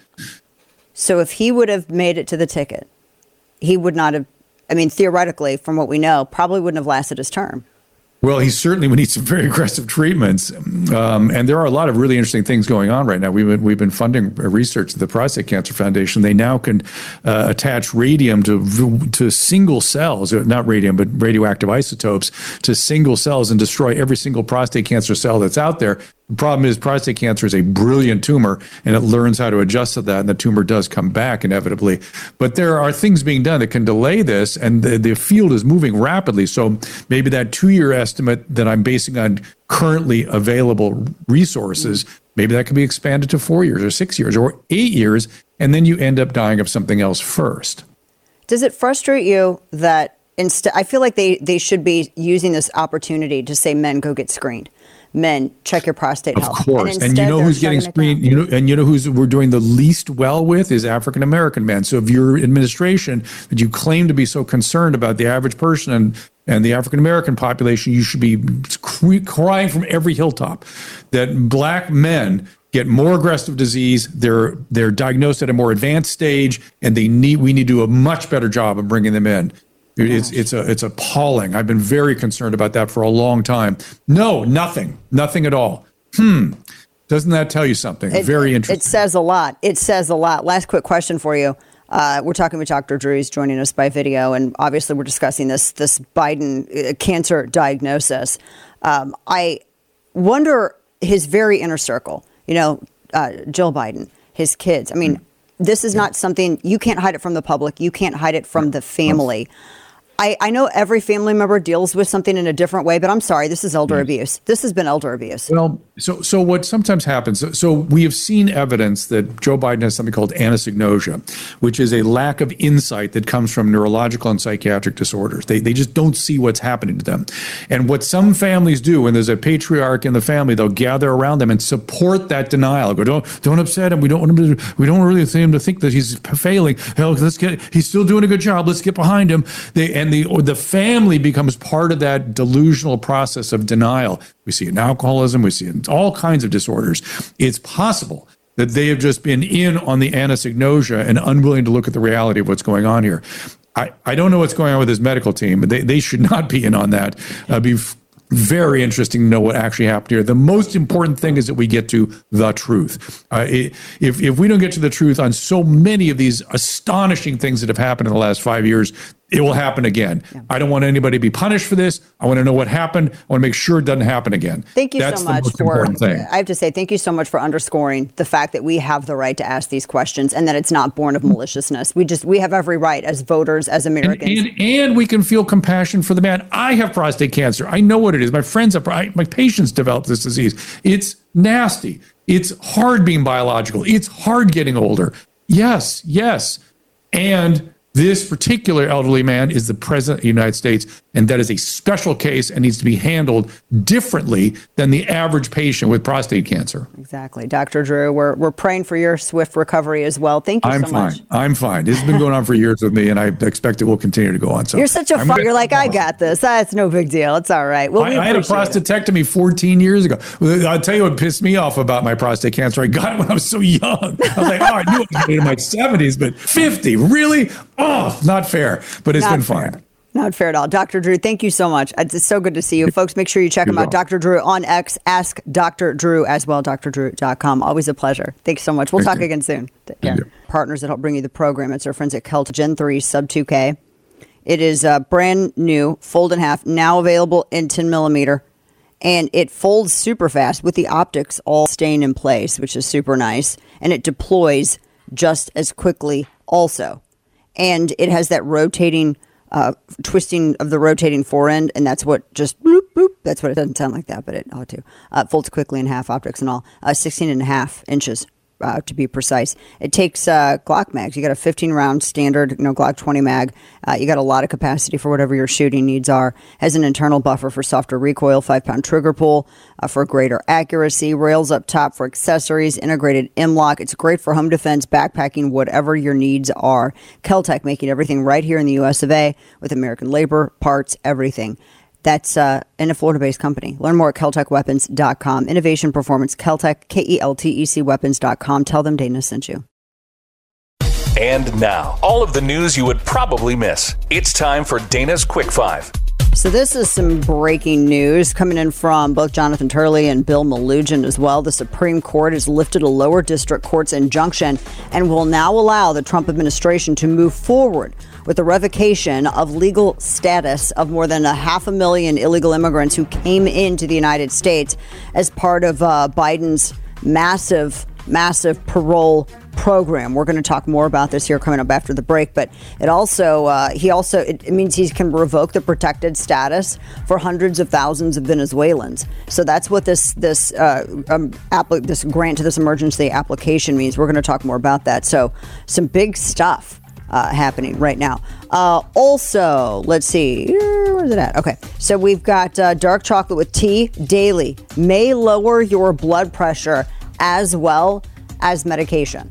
So if he would have made it to the ticket, he would not have, I mean, theoretically, from what we know, probably wouldn't have lasted his term. Well, he certainly would need some very aggressive treatments. Um, and there are a lot of really interesting things going on right now. We've been, we've been funding research at the Prostate Cancer Foundation. They now can uh, attach radium to to single cells, not radium, but radioactive isotopes to single cells and destroy every single prostate cancer cell that's out there. The problem is prostate cancer is a brilliant tumor, and it learns how to adjust to that, and the tumor does come back inevitably. But there are things being done that can delay this, and the, the field is moving rapidly. So maybe that two-year estimate that I'm basing on currently available resources, maybe that could be expanded to four years or six years or eight years, and then you end up dying of something else first. Does it frustrate you that instead, I feel like they, they should be using this opportunity to say men go get screened? men, check your prostate Of health. course. And, instead you know they're who's getting shutting it screened, you know, and you know who's we're doing the least well with is African American men. So if your administration that you claim to be so concerned about the average person and and the African American population, you should be cr- crying from every hilltop that black men get more aggressive disease. They're they're diagnosed at a more advanced stage, and they need we need to do a much better job of bringing them in. It's it's a it's appalling. I've been very concerned about that for a long time. No, nothing, nothing at all. Hmm. Doesn't that tell you something? It, very interesting. It says a lot. It says a lot. Last quick question for you. Uh, we're talking with Doctor Drew. He's joining us by video, and obviously we're discussing this this Biden uh, cancer diagnosis. Um, I wonder his very inner circle. You know, uh, Jill Biden, his kids. I mean, this is not something you can't hide it from the public. You can't hide it from the family. I, I know every family member deals with something in a different way, but I'm sorry, this is elder abuse. This has been elder abuse. Well, so so what sometimes happens, so, so we have seen evidence that Joe Biden has something called anosognosia, which is a lack of insight that comes from neurological and psychiatric disorders. They they just don't see what's happening to them. And what some families do when there's a patriarch in the family, they'll gather around them and support that denial. Go, don't don't upset him. We don't want him to, we don't really want him to think that he's failing. Hell, let's get he's still doing a good job. Let's get behind him. They and the or the family becomes part of that delusional process of denial. We see it in alcoholism. We see it in all kinds of disorders. It's possible that they have just been in on the anosognosia and unwilling to look at the reality of what's going on here. I, I don't know what's going on with his medical team, but they, they should not be in on that. Uh, be f- very interesting to know what actually happened here. The most important thing is that we get to the truth. Uh, it, if if we don't get to the truth on so many of these astonishing things that have happened in the last five years, it will happen again. Yeah. I don't want anybody to be punished for this. I want to know what happened. I want to make sure it doesn't happen again. Thank you That's so much the most for, important thing. I have to say, thank you so much for underscoring the fact that we have the right to ask these questions and that it's not born of maliciousness. We just, we have every right as voters, as Americans. And, and, and we can feel compassion for the man. I have prostate cancer. I know what it is. My friends have, I, my patients developed this disease. It's nasty. It's hard being biological. It's hard getting older. Yes, yes. And this particular elderly man is the president of the United States, and that is a special case and needs to be handled differently than the average patient with prostate cancer. Exactly. Doctor Drew, we're we're praying for your swift recovery as well. Thank you I'm so fine. much. I'm fine. This has been going on for years with me, and I expect it will continue to go on. So You're such a I'm fun. gonna- You're like, I got this. That's no big deal. It's all right. Well, I, we I had a appreciate it. prostatectomy fourteen years ago. I'll tell you what pissed me off about my prostate cancer. I got it when I was so young. I was like, oh, I knew I was getting in my seventies, but fifty, really? Oh, not fair. But it's Not been fair. fine. Not fair at all. Doctor Drew, thank you so much. It's so good to see you. Folks, make sure you check him out. Doctor Drew on X. Ask Doctor Drew as well, D R drew dot com. Always a pleasure. Thanks so much. We'll Thank talk you. again soon. Take care. Partners that help bring you the program. It's our friends at Kelt Gen three Sub two K. It is uh, brand new, fold in half, now available in ten millimeter. And it folds super fast with the optics all staying in place, which is super nice. And it deploys just as quickly also. And it has that rotating, uh, twisting of the rotating forend, and that's what just bloop, bloop. That's what it doesn't sound like that, but it ought to. Uh, folds quickly in half, optics and all. Uh, sixteen and a half inches. Uh, to be precise. It takes uh, Glock mags. You got a fifteen round standard, you know, Glock twenty mag. Uh, you got a lot of capacity for whatever your shooting needs are. Has an internal buffer for softer recoil, five pound trigger pull uh, for greater accuracy. Rails up top for accessories, integrated M-lock. It's great for home defense, backpacking, whatever your needs are. Keltec making everything right here in the U S of A with American labor, parts, everything. That's uh, in a Florida-based company. Learn more at Keltec Weapons dot com. Innovation Performance, Keltec, K E L T E C Weapons dot com. Tell them Dana sent you. And now, all of the news you would probably miss. It's time for Dana's Quick Five. So this is some breaking news coming in from both Jonathan Turley and Bill Malugin as well. The Supreme Court has lifted a lower district court's injunction and will now allow the Trump administration to move forward with the revocation of legal status of more than a half a million illegal immigrants who came into the United States as part of uh, Biden's massive, massive parole program. We're going to talk more about this here coming up after the break, but it also, uh, he also, it, it means he can revoke the protected status for hundreds of thousands of Venezuelans. So that's what this, this, uh, um, appli- this grant to this emergency application means. We're going to talk more about that. So some big stuff uh, happening right now. Uh, also, let's see. Where's it at? Okay. So we've got uh, dark chocolate with tea daily may lower your blood pressure as well as medication.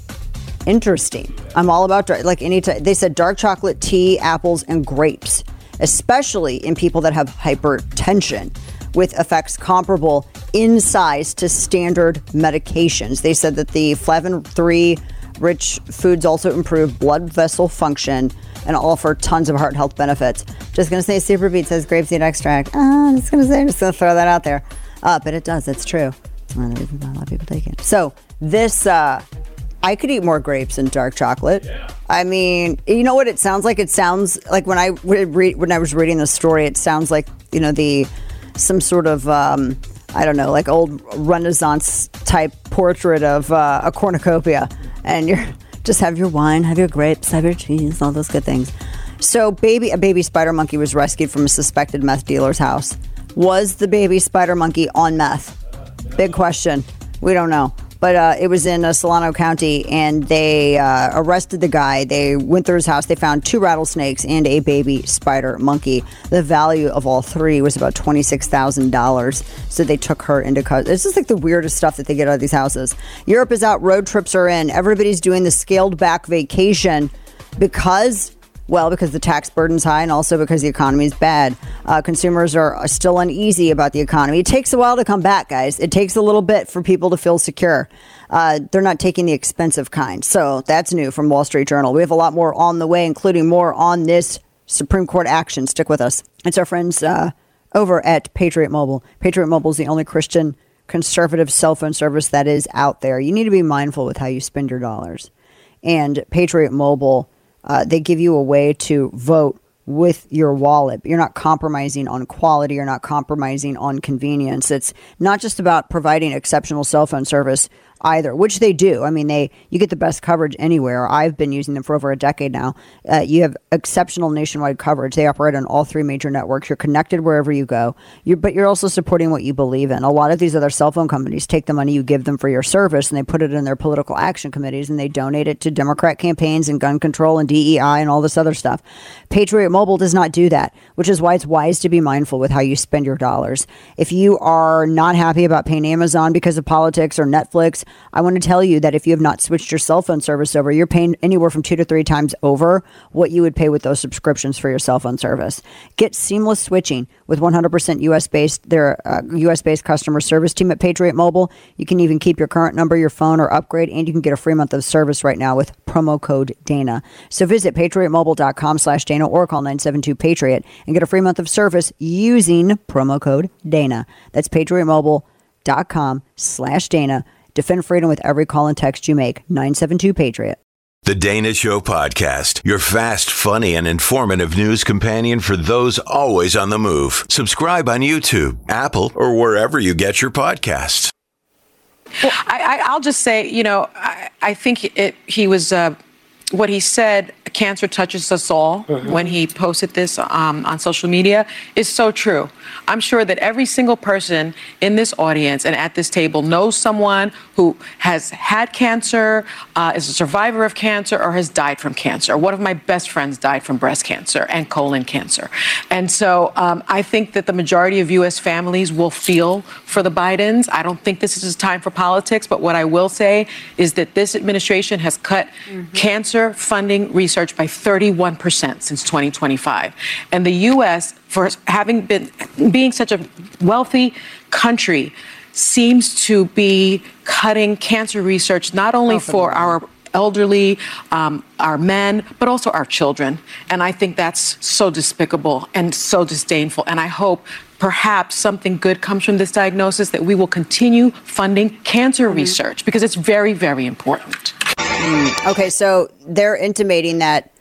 Interesting. I'm all about dark, like any time. They said dark chocolate, tea, apples, and grapes, especially in people that have hypertension, with effects comparable in size to standard medications. They said that the flavin three rich foods also improve blood vessel function and offer tons of heart health benefits. Just going to say Superbeat says grapeseed extract. Uh, I'm just going to say, I'm just going to throw that out there. Uh, but it does. It's true. It's one of the reasons why a lot of people take it. So this, uh, I could eat more grapes and dark chocolate. Yeah. I mean, you know what it sounds like? It sounds like when I re- when I was reading the story, it sounds like, you know, the some sort of, um, I don't know, like old Renaissance type portrait of uh, a cornucopia. And you're just have your wine, have your grapes, have your cheese, all those good things. So baby, a baby spider monkey was rescued from a suspected meth dealer's house. Was the baby spider monkey on meth? Big question. We don't know. But uh, it was in uh, Solano County, and they uh, arrested the guy. They went through his house. They found two rattlesnakes and a baby spider monkey. The value of all three was about twenty-six thousand dollars. So they took her into custody. It's just like the weirdest stuff that they get out of these houses. Europe is out. Road trips are in. Everybody's doing the scaled back vacation because... Well, because the tax burden's high and also because the economy is bad. Uh, consumers are still uneasy about the economy. It takes a while to come back, guys. It takes a little bit for people to feel secure. Uh, they're not taking the expensive kind. So that's new from Wall Street Journal. We have a lot more on the way, including more on this Supreme Court action. Stick with us. It's our friends uh, over at Patriot Mobile. Patriot Mobile is the only Christian conservative cell phone service that is out there. You need to be mindful with how you spend your dollars. And Patriot Mobile... Uh, they give you a way to vote with your wallet. You're not compromising on quality. You're not compromising on convenience. It's not just about providing exceptional cell phone service either, which they do. I mean, they you get the best coverage anywhere. I've been using them for over a decade now. Uh, you have exceptional nationwide coverage. They operate on all three major networks. You're connected wherever you go. You're, but you're also supporting what you believe in. A lot of these other cell phone companies take the money you give them for your service and they put it in their political action committees and they donate it to Democrat campaigns and gun control and D E I and all this other stuff. Patriot Mobile does not do that, which is why it's wise to be mindful with how you spend your dollars. If you are not happy about paying Amazon because of politics or Netflix, I want to tell you that if you have not switched your cell phone service over, you're paying anywhere from two to three times over what you would pay with those subscriptions for your cell phone service. Get seamless switching with one hundred percent U S based, their uh, U S based customer service team at Patriot Mobile. You can even keep your current number, your phone, or upgrade, and you can get a free month of service right now with promo code Dana. So visit patriotmobile.com slash Dana or call nine seven two Patriot and get a free month of service using promo code Dana. That's patriotmobile.com slash Dana. Defend freedom with every call and text you make. nine seven two Patriot. The Dana Show Podcast, your fast, funny, and informative news companion for those always on the move. Subscribe on YouTube, Apple, or wherever you get your podcasts. Well, I, I, I'll just say, you know, I, I think it, he was, uh, what he said, cancer touches us all, mm-hmm. when he posted this um, on social media, is so true. I'm sure that every single person in this audience and at this table knows someone who has had cancer, uh, is a survivor of cancer, or has died from cancer. One of my best friends died from breast cancer and colon cancer. And so um, I think that the majority of U S families will feel for the Bidens. I don't think this is a time for politics, but what I will say is that this administration has cut mm-hmm. cancer funding research by thirty-one percent since twenty twenty-five. And the U S, for having been being such a wealthy country, seems to be cutting cancer research not only for our elderly, um, our men, but also our children. And I think that's so despicable and so disdainful. And I hope perhaps something good comes from this diagnosis, that we will continue funding cancer mm-hmm. research, because it's very, very important. Mm, okay, so they're intimating that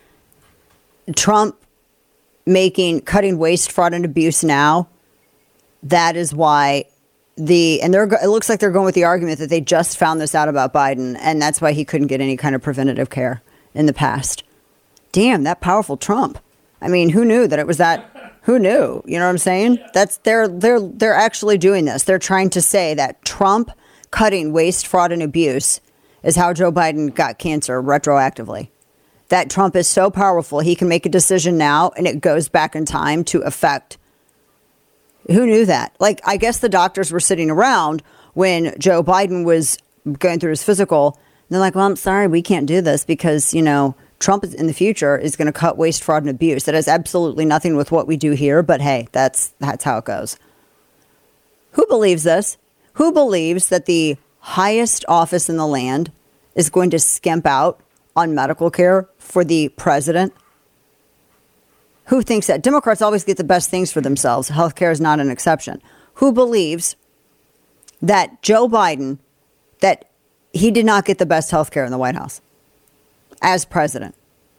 Trump making, cutting waste, fraud, and abuse now, that is why the, and they're, it looks like they're going with the argument that they just found this out about Biden, and that's why he couldn't get any kind of preventative care in the past. Damn, that powerful Trump. I mean, who knew that it was that, who knew? You know what I'm saying? That's, they're, they're, they're actually doing this. They're trying to say that Trump cutting waste, fraud, and abuse is how Joe Biden got cancer retroactively. that Trump is so powerful, he can make a decision now and it goes back in time to affect. Who knew that? Like, I guess the doctors were sitting around when Joe Biden was going through his physical. And they're like, well, I'm sorry, we can't do this because, you know, Trump in the future is going to cut waste, fraud, and abuse. That has absolutely nothing with what we do here. But hey, that's that's how it goes. Who believes this? Who believes that the highest office in the land is going to skimp out on medical care for the president? Who thinks that? Democrats always get the best things for themselves. Healthcare is not an exception. Who believes that Joe Biden, that he did not get the best healthcare in the White House as president?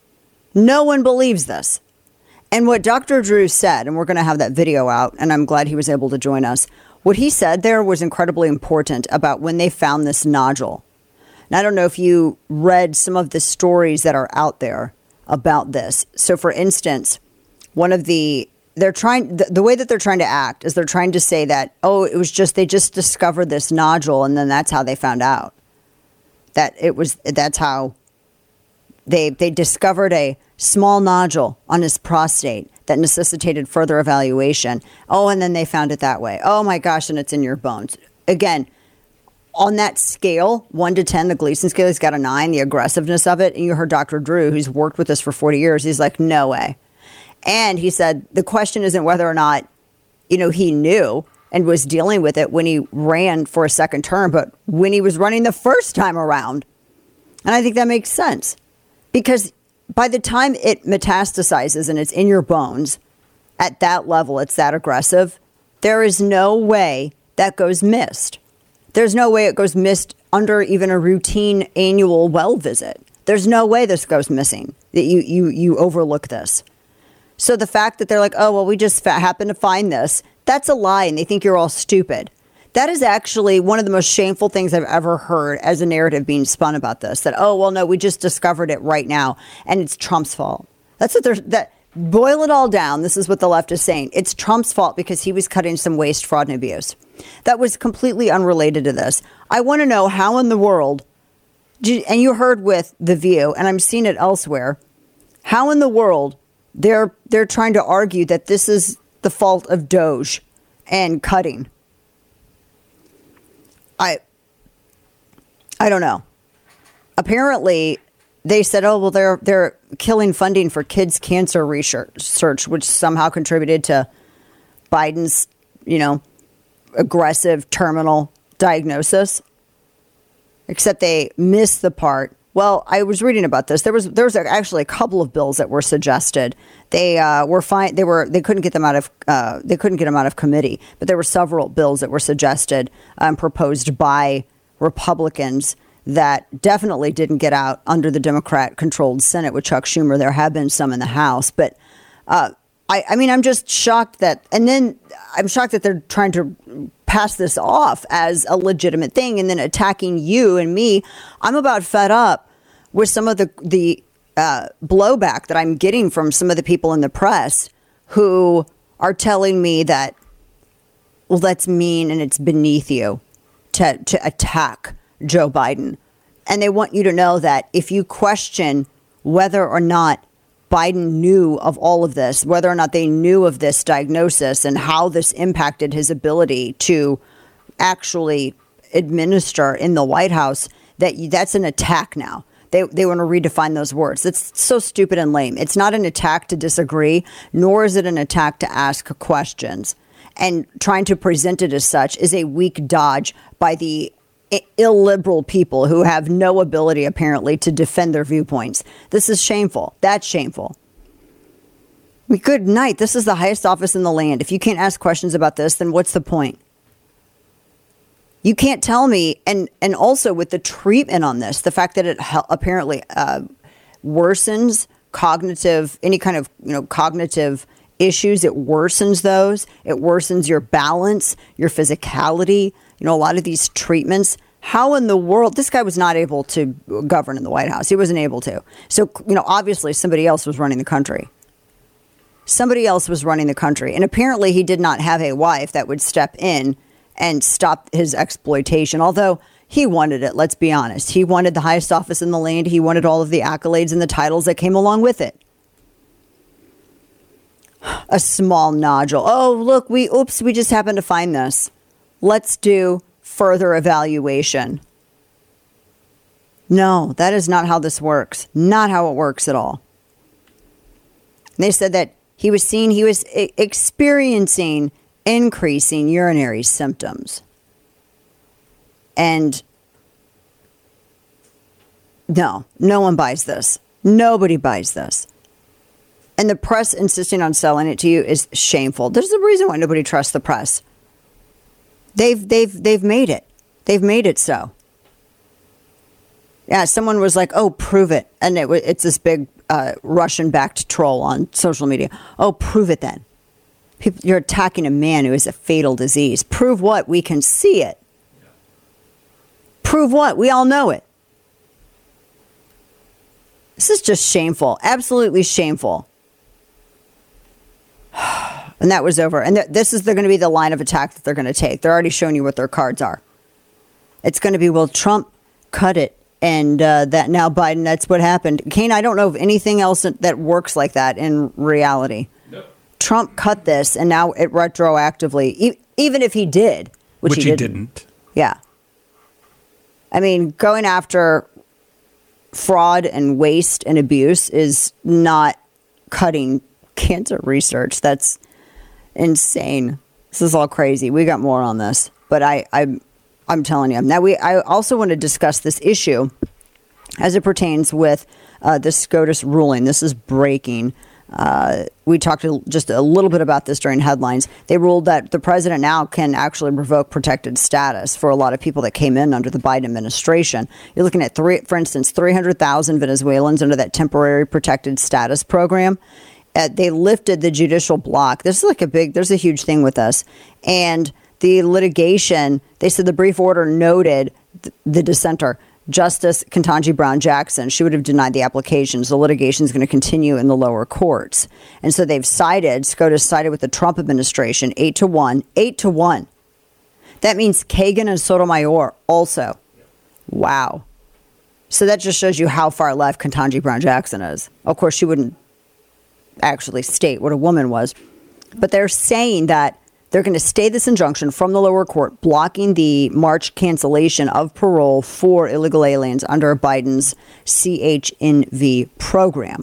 No one believes this. And what Doctor Drew said, and we're going to have that video out, and I'm glad he was able to join us. What he said there was incredibly important about when they found this nodule. And I don't know if you read some of the stories that are out there about this. So, for instance, one of the, they're trying, the, the way that they're trying to act is they're trying to say that, oh, it was just, they just discovered this nodule and then that's how they found out. That it was, that's how they, they discovered a small nodule on his prostate that necessitated further evaluation. Oh, and then they found it that way. Oh my gosh, and it's in your bones. Again, on that scale, one to ten, the Gleason scale, he's got a nine, the aggressiveness of it. And you heard Doctor Drew, who's worked with this for forty years. He's like, no way. And he said, the question isn't whether or not, you know, he knew and was dealing with it when he ran for a second term, but when he was running the first time around. And I think that makes sense because by the time it metastasizes and it's in your bones at that level, it's that aggressive. There is no way that goes missed. There's no way it goes missed under even a routine annual well visit. There's no way this goes missing, that you you you overlook this. So the fact that they're like, oh, well, we just fa- happened to find this, that's a lie, and they think you're all stupid. That is actually one of the most shameful things I've ever heard as a narrative being spun about this. That, oh, well, no, we just discovered it right now, and it's Trump's fault. That's what they're, that, boil it all down. This is what the left is saying. It's Trump's fault because he was cutting some waste, fraud, and abuse. That was completely unrelated to this. I want to know how in the world, and you heard with The View, and I'm seeing it elsewhere, how in the world they're they're trying to argue that this is the fault of Doge and cutting. I I don't know. Apparently, they said, oh, well, they're they're killing funding for kids' cancer research, which somehow contributed to Biden's, you know, aggressive terminal diagnosis. Except they missed the part. Well, I was reading about this. There was there was actually a couple of bills that were suggested. They uh, were fine. They were they couldn't get them out of uh, they couldn't get them out of committee. But there were several bills that were suggested and um, proposed by Republicans that definitely didn't get out under the Democrat-controlled Senate with Chuck Schumer. There have been some in the House, but uh, I, I mean, I'm just shocked that. And then I'm shocked that they're trying to pass this off as a legitimate thing and then attacking you and me. I'm about fed up with some of the the uh, blowback that I'm getting from some of the people in the press who are telling me that, well, that's mean and it's beneath you to to attack Joe Biden. And they want you to know that if you question whether or not Biden knew of all of this, whether or not they knew of this diagnosis and how this impacted his ability to actually administer in the White House, that you, that's an attack now. They they want to redefine those words. It's so stupid and lame. It's not an attack to disagree, nor is it an attack to ask questions. And trying to present it as such is a weak dodge by the illiberal people who have no ability, apparently, to defend their viewpoints. This is shameful. That's shameful. I mean, good night. This is the highest office in the land. If you can't ask questions about this, then what's the point? You can't tell me. And, and also with the treatment on this, the fact that it apparently uh, worsens cognitive, any kind of, you know, cognitive issues, it worsens those. It worsens your balance, your physicality. You know, a lot of these treatments, how in the world, this guy was not able to govern in the White House. He wasn't able to. So, you know, obviously somebody else was running the country. Somebody else was running the country. And apparently he did not have a wife that would step in and stop his exploitation. Although, He wanted it, let's be honest. He wanted the highest office in the land. He wanted all of the accolades and the titles that came along with it. A small nodule. Oh, look, we, oops, we just happened to find this. Let's do further evaluation. No, that is not how this works. Not how it works at all. They said that he was seen, he was e- experiencing increasing urinary symptoms. And no, no one buys this. Nobody buys this. And the press insisting on selling it to you is shameful. There's a reason why nobody trusts the press. They've they've they've made it. They've made it so. Yeah, someone was like, "Oh, prove it," and it it's this big uh, Russian-backed troll on social media. Oh, prove it then. People, you're attacking a man who has a fatal disease. Prove what? We can see it. Prove what? We all know it. This is just shameful. Absolutely shameful. And that was over. And th- this is going to be the line of attack that they're going to take. They're already showing you what their cards are. It's going to be, well, Trump cut it. And uh, that now Biden, that's what happened. Kane, I don't know of anything else that, that works like that in reality. Nope. Trump cut this, and now it retroactively, e- even if he did. Which, which he, he didn't. didn't. Yeah. I mean, going after fraud and waste and abuse is not cutting cancer research. That's insane. This is all crazy. We got more on this, but I, I, I'm telling you. Now, we. I also want to discuss this issue as it pertains with uh, the SCOTUS ruling. This is breaking. Uh, we talked just a little bit about this during headlines. They ruled that the president now can actually revoke protected status for a lot of people that came in under the Biden administration. You're looking at, three, for instance, three hundred thousand Venezuelans under that temporary protected status program. Uh, they lifted the judicial block. This is like a big, there's a huge thing with us. And the litigation, they said the brief order noted th- the dissenter, Justice Ketanji Brown Jackson, she would have denied the applications. The litigation is going to continue in the lower courts. And so they've sided, SCOTUS sided with the Trump administration, eight to one, eight to one. That means Kagan and Sotomayor also. Wow. So that just shows you how far left Ketanji Brown Jackson is. Of course, she wouldn't actually state what a woman was. But they're saying that they're going to stay this injunction from the lower court, blocking the March cancellation of parole for illegal aliens under Biden's C H N V program.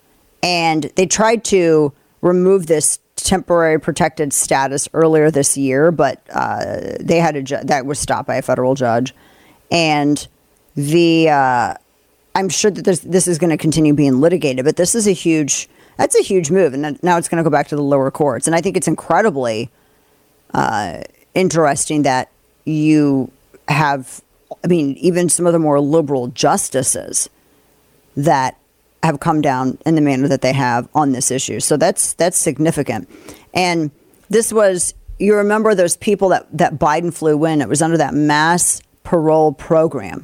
And they tried to remove this temporary protected status earlier this year, but uh, they had a ju- that was stopped by a federal judge. And the uh, I'm sure that this, this is going to continue being litigated, but this is a huge, that's a huge move. And now it's going to go back to the lower courts. And I think it's incredibly Uh, interesting that you have, I mean, even some of the more liberal justices that have come down in the manner that they have on this issue. So that's that's significant. And this was, you remember those people that, that Biden flew in, it was under that mass parole program.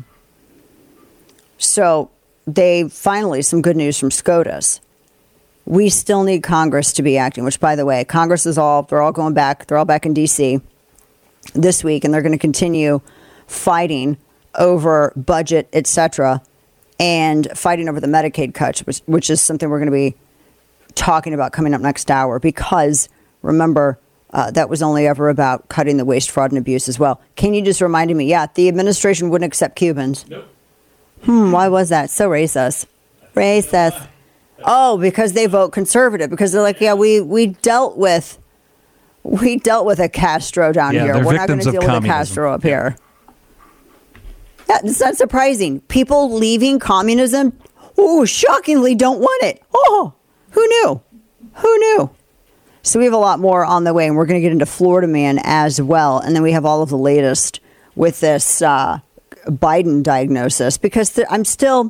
So they finally, some good news from SCOTUS. We still need Congress to be acting, which, by the way, Congress is all, they're all going back. They're all back in D C this week, and they're going to continue fighting over budget, et cetera, and fighting over the Medicaid cuts, which, which is something we're going to be talking about coming up next hour, because, remember, uh, that was only ever about cutting the waste, fraud, and abuse as well. Can you just remind me, yeah, the administration wouldn't accept Cubans. Nope. Hmm, why was that? So racist. Racist. Oh, because they vote conservative. Because they're like, yeah, we, we dealt with we dealt with a Castro down yeah, here. We're not going to deal with a Castro up here. Yeah, it's not surprising. People leaving communism, oh, shockingly don't want it. Oh, who knew? Who knew? So we have a lot more on the way, and we're going to get into Florida Man as well. And then we have all of the latest with this uh, Biden diagnosis, because th- I'm still...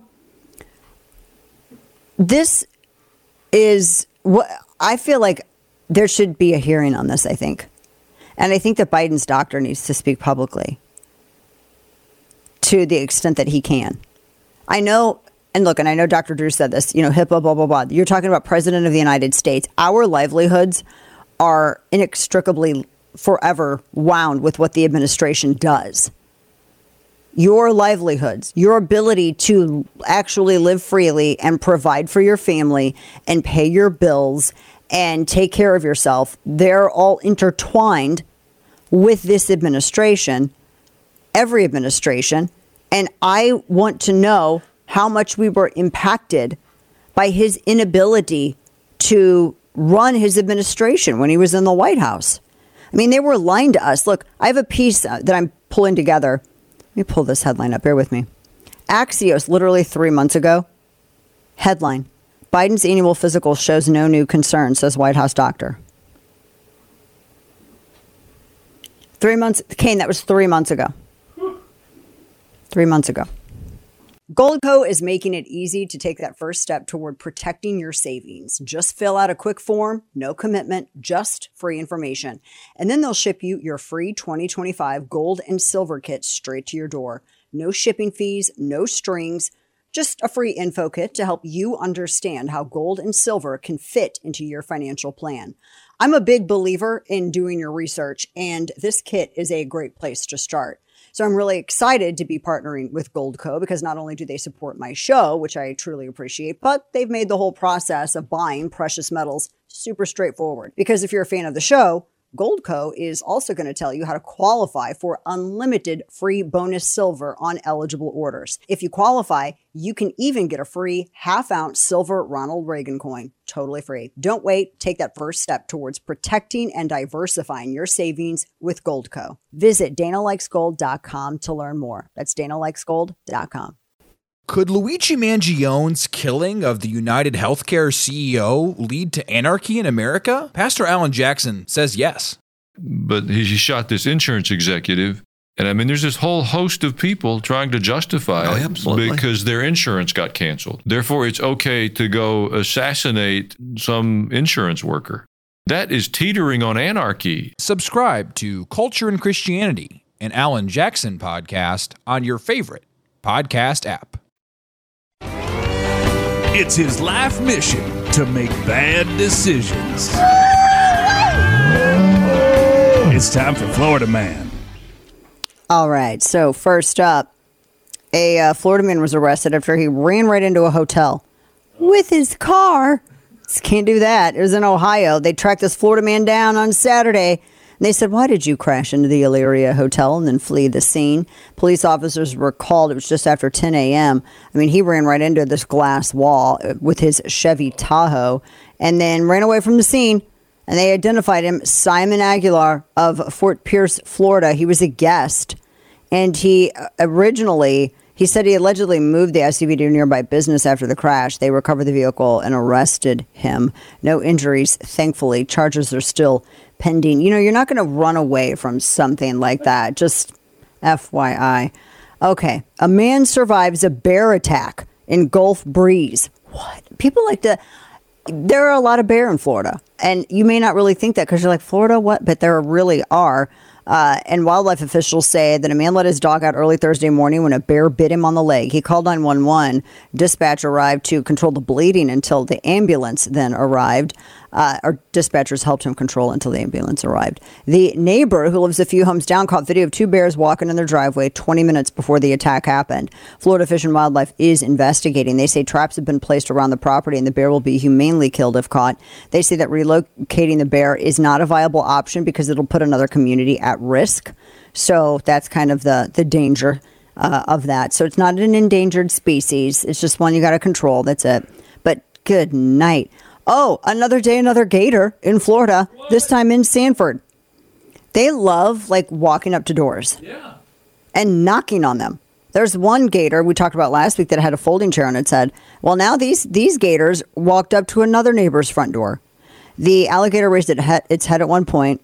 This is what I feel like there should be a hearing on this, I think. And I think that Biden's doctor needs to speak publicly to the extent that he can. I know, and look, and I know Doctor Drew said this, you know, HIPAA, blah, blah, blah. You're talking about President of the United States. Our livelihoods are inextricably forever wound with what the administration does. your livelihoods, your ability to actually live freely and provide for your family and pay your bills and take care of yourself, they're all intertwined with this administration, every administration. And I want to know how much we were impacted by his inability to run his administration when he was in the White House. I mean, they were lying to us. Look, I have a piece that I'm pulling together. Let me pull this headline up. Bear with me. Axios, literally three months ago. Headline: Biden's annual physical shows no new concerns, says White House doctor. Three months, Kane, that was three months ago. Three months ago. Goldco is making it easy to take that first step toward protecting your savings. Just fill out a quick form, no commitment, just free information. And then they'll ship you your free twenty twenty-five gold and silver kit straight to your door. No shipping fees, no strings, just a free info kit to help you understand how gold and silver can fit into your financial plan. I'm a big believer in doing your research, and this kit is a great place to start. So I'm really excited to be partnering with Goldco because not only do they support my show, which I truly appreciate, but they've made the whole process of buying precious metals super straightforward. Because if you're a fan of the show, Goldco is also going to tell you how to qualify for unlimited free bonus silver on eligible orders. If you qualify, you can even get a free half-ounce silver Ronald Reagan coin, totally free. Don't wait. Take that first step towards protecting and diversifying your savings with Goldco. Visit Dana Likes Gold dot com to learn more. That's Dana Likes Gold dot com. Could Luigi Mangione's killing of the United Healthcare C E O lead to anarchy in America? Pastor Alan Jackson says yes. But he shot this insurance executive. And I mean, there's this whole host of people trying to justify oh, it absolutely. because their insurance got canceled. Therefore, it's okay to go assassinate some insurance worker. That is teetering on anarchy. Subscribe to Culture and Christianity, an Alan Jackson podcast on your favorite podcast app. It's his life mission to make bad decisions. It's time for Florida Man. All right. So first up, a uh, Florida man was arrested after he ran right into a hotel with his car. Just can't do that. It was in Ohio. They tracked this Florida man down on Saturday. And they said, why did you crash into the Elyria Hotel and then flee the scene? Police officers were called. It was just after ten a.m. I mean, he ran right into this glass wall with his Chevy Tahoe and then ran away from the scene. And they identified him, Simon Aguilar of Fort Pierce, Florida. He was a guest. And he originally, he said he allegedly moved the S U V to a nearby business after the crash. They recovered the vehicle and arrested him. No injuries, thankfully. Charges are still pending. You know, you're not going to run away from something like that. Just F Y I. Okay. A man survives a bear attack in Gulf Breeze. What? People like to... There are a lot of bear in Florida. And you may not really think that because you're like, Florida, what? But there really are. Uh, and wildlife officials say that a man let his dog out early Thursday morning when a bear bit him on the leg. He called nine one one. Dispatch arrived to control the bleeding until the ambulance then arrived. Uh, or dispatchers helped him control until the ambulance arrived. The neighbor who lives a few homes down caught video of two bears walking in their driveway twenty minutes before the attack happened. Florida Fish and Wildlife is investigating. They say traps have been placed around the property and the bear will be humanely killed if caught. They say that relocating the bear is not a viable option because it'll put another community at risk. So that's kind of the, the danger uh, of that. So it's not an endangered species. It's just one you got to control. That's it. But good night. Oh, another day, another gator in Florida, what? This time in Sanford. They love, like, walking up to doors yeah. and knocking on them. There's one gator we talked about last week that had a folding chair on its head. Well, now these, these gators walked up to another neighbor's front door. The alligator raised it he- its head at one point,